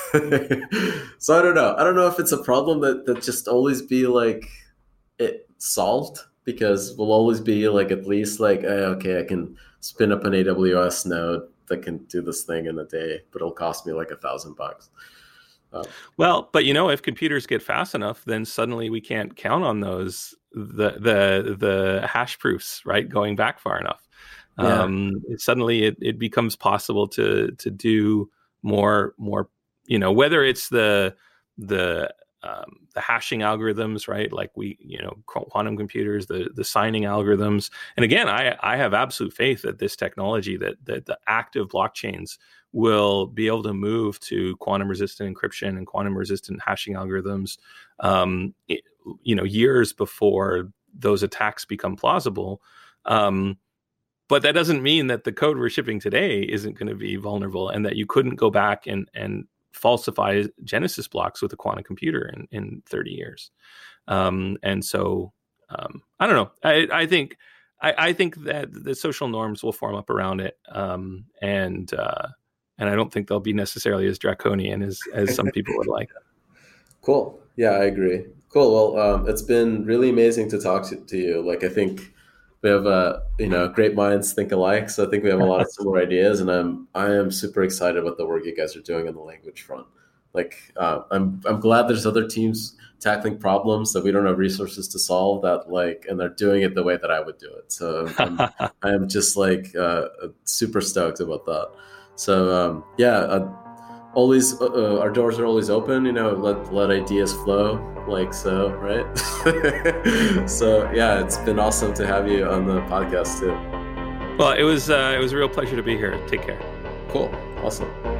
so I don't know. I don't know if it's a problem that that just always be like it solved, because we'll always be like at least like, eh, okay, I can spin up an A W S node that can do this thing in a day, but it'll cost me like a thousand bucks. Um, well, but you know, if computers get fast enough, then suddenly we can't count on those the the the hash proofs, right? Going back far enough, yeah. um, it, suddenly it, it becomes possible to to do more more. You know, whether it's the the um, the hashing algorithms, right? Like we, you know, quantum computers, the the signing algorithms. And again, I I have absolute faith that this technology, that that the active blockchains will be able to move to quantum resistant encryption and quantum resistant hashing algorithms, um, it, you know, years before those attacks become plausible. Um, but that doesn't mean that the code we're shipping today isn't going to be vulnerable, and that you couldn't go back and, and falsify Genesis blocks with a quantum computer in, in thirty years. Um, and so, um, I don't know. I, I think, I, I think that the social norms will form up around it. Um, and, uh, And I don't think they'll be necessarily as draconian as, as some people would like. Cool. Yeah, I agree. Cool. Well, um, it's been really amazing to talk to, to you. Like, I think we have, uh, you know, great minds think alike. So I think we have a lot of similar ideas, and I'm, I am super excited about the work you guys are doing on the language front. Like, uh, I'm, I'm glad there's other teams tackling problems that we don't have resources to solve, that like, and they're doing it the way that I would do it. So I'm, I'm just like uh, super stoked about that. So um, yeah, uh, always uh, our doors are always open. You know, let let ideas flow, like so, right? So yeah, it's been awesome to have you on the podcast too. Well, it was uh, it was a real pleasure to be here. Take care. Cool, awesome.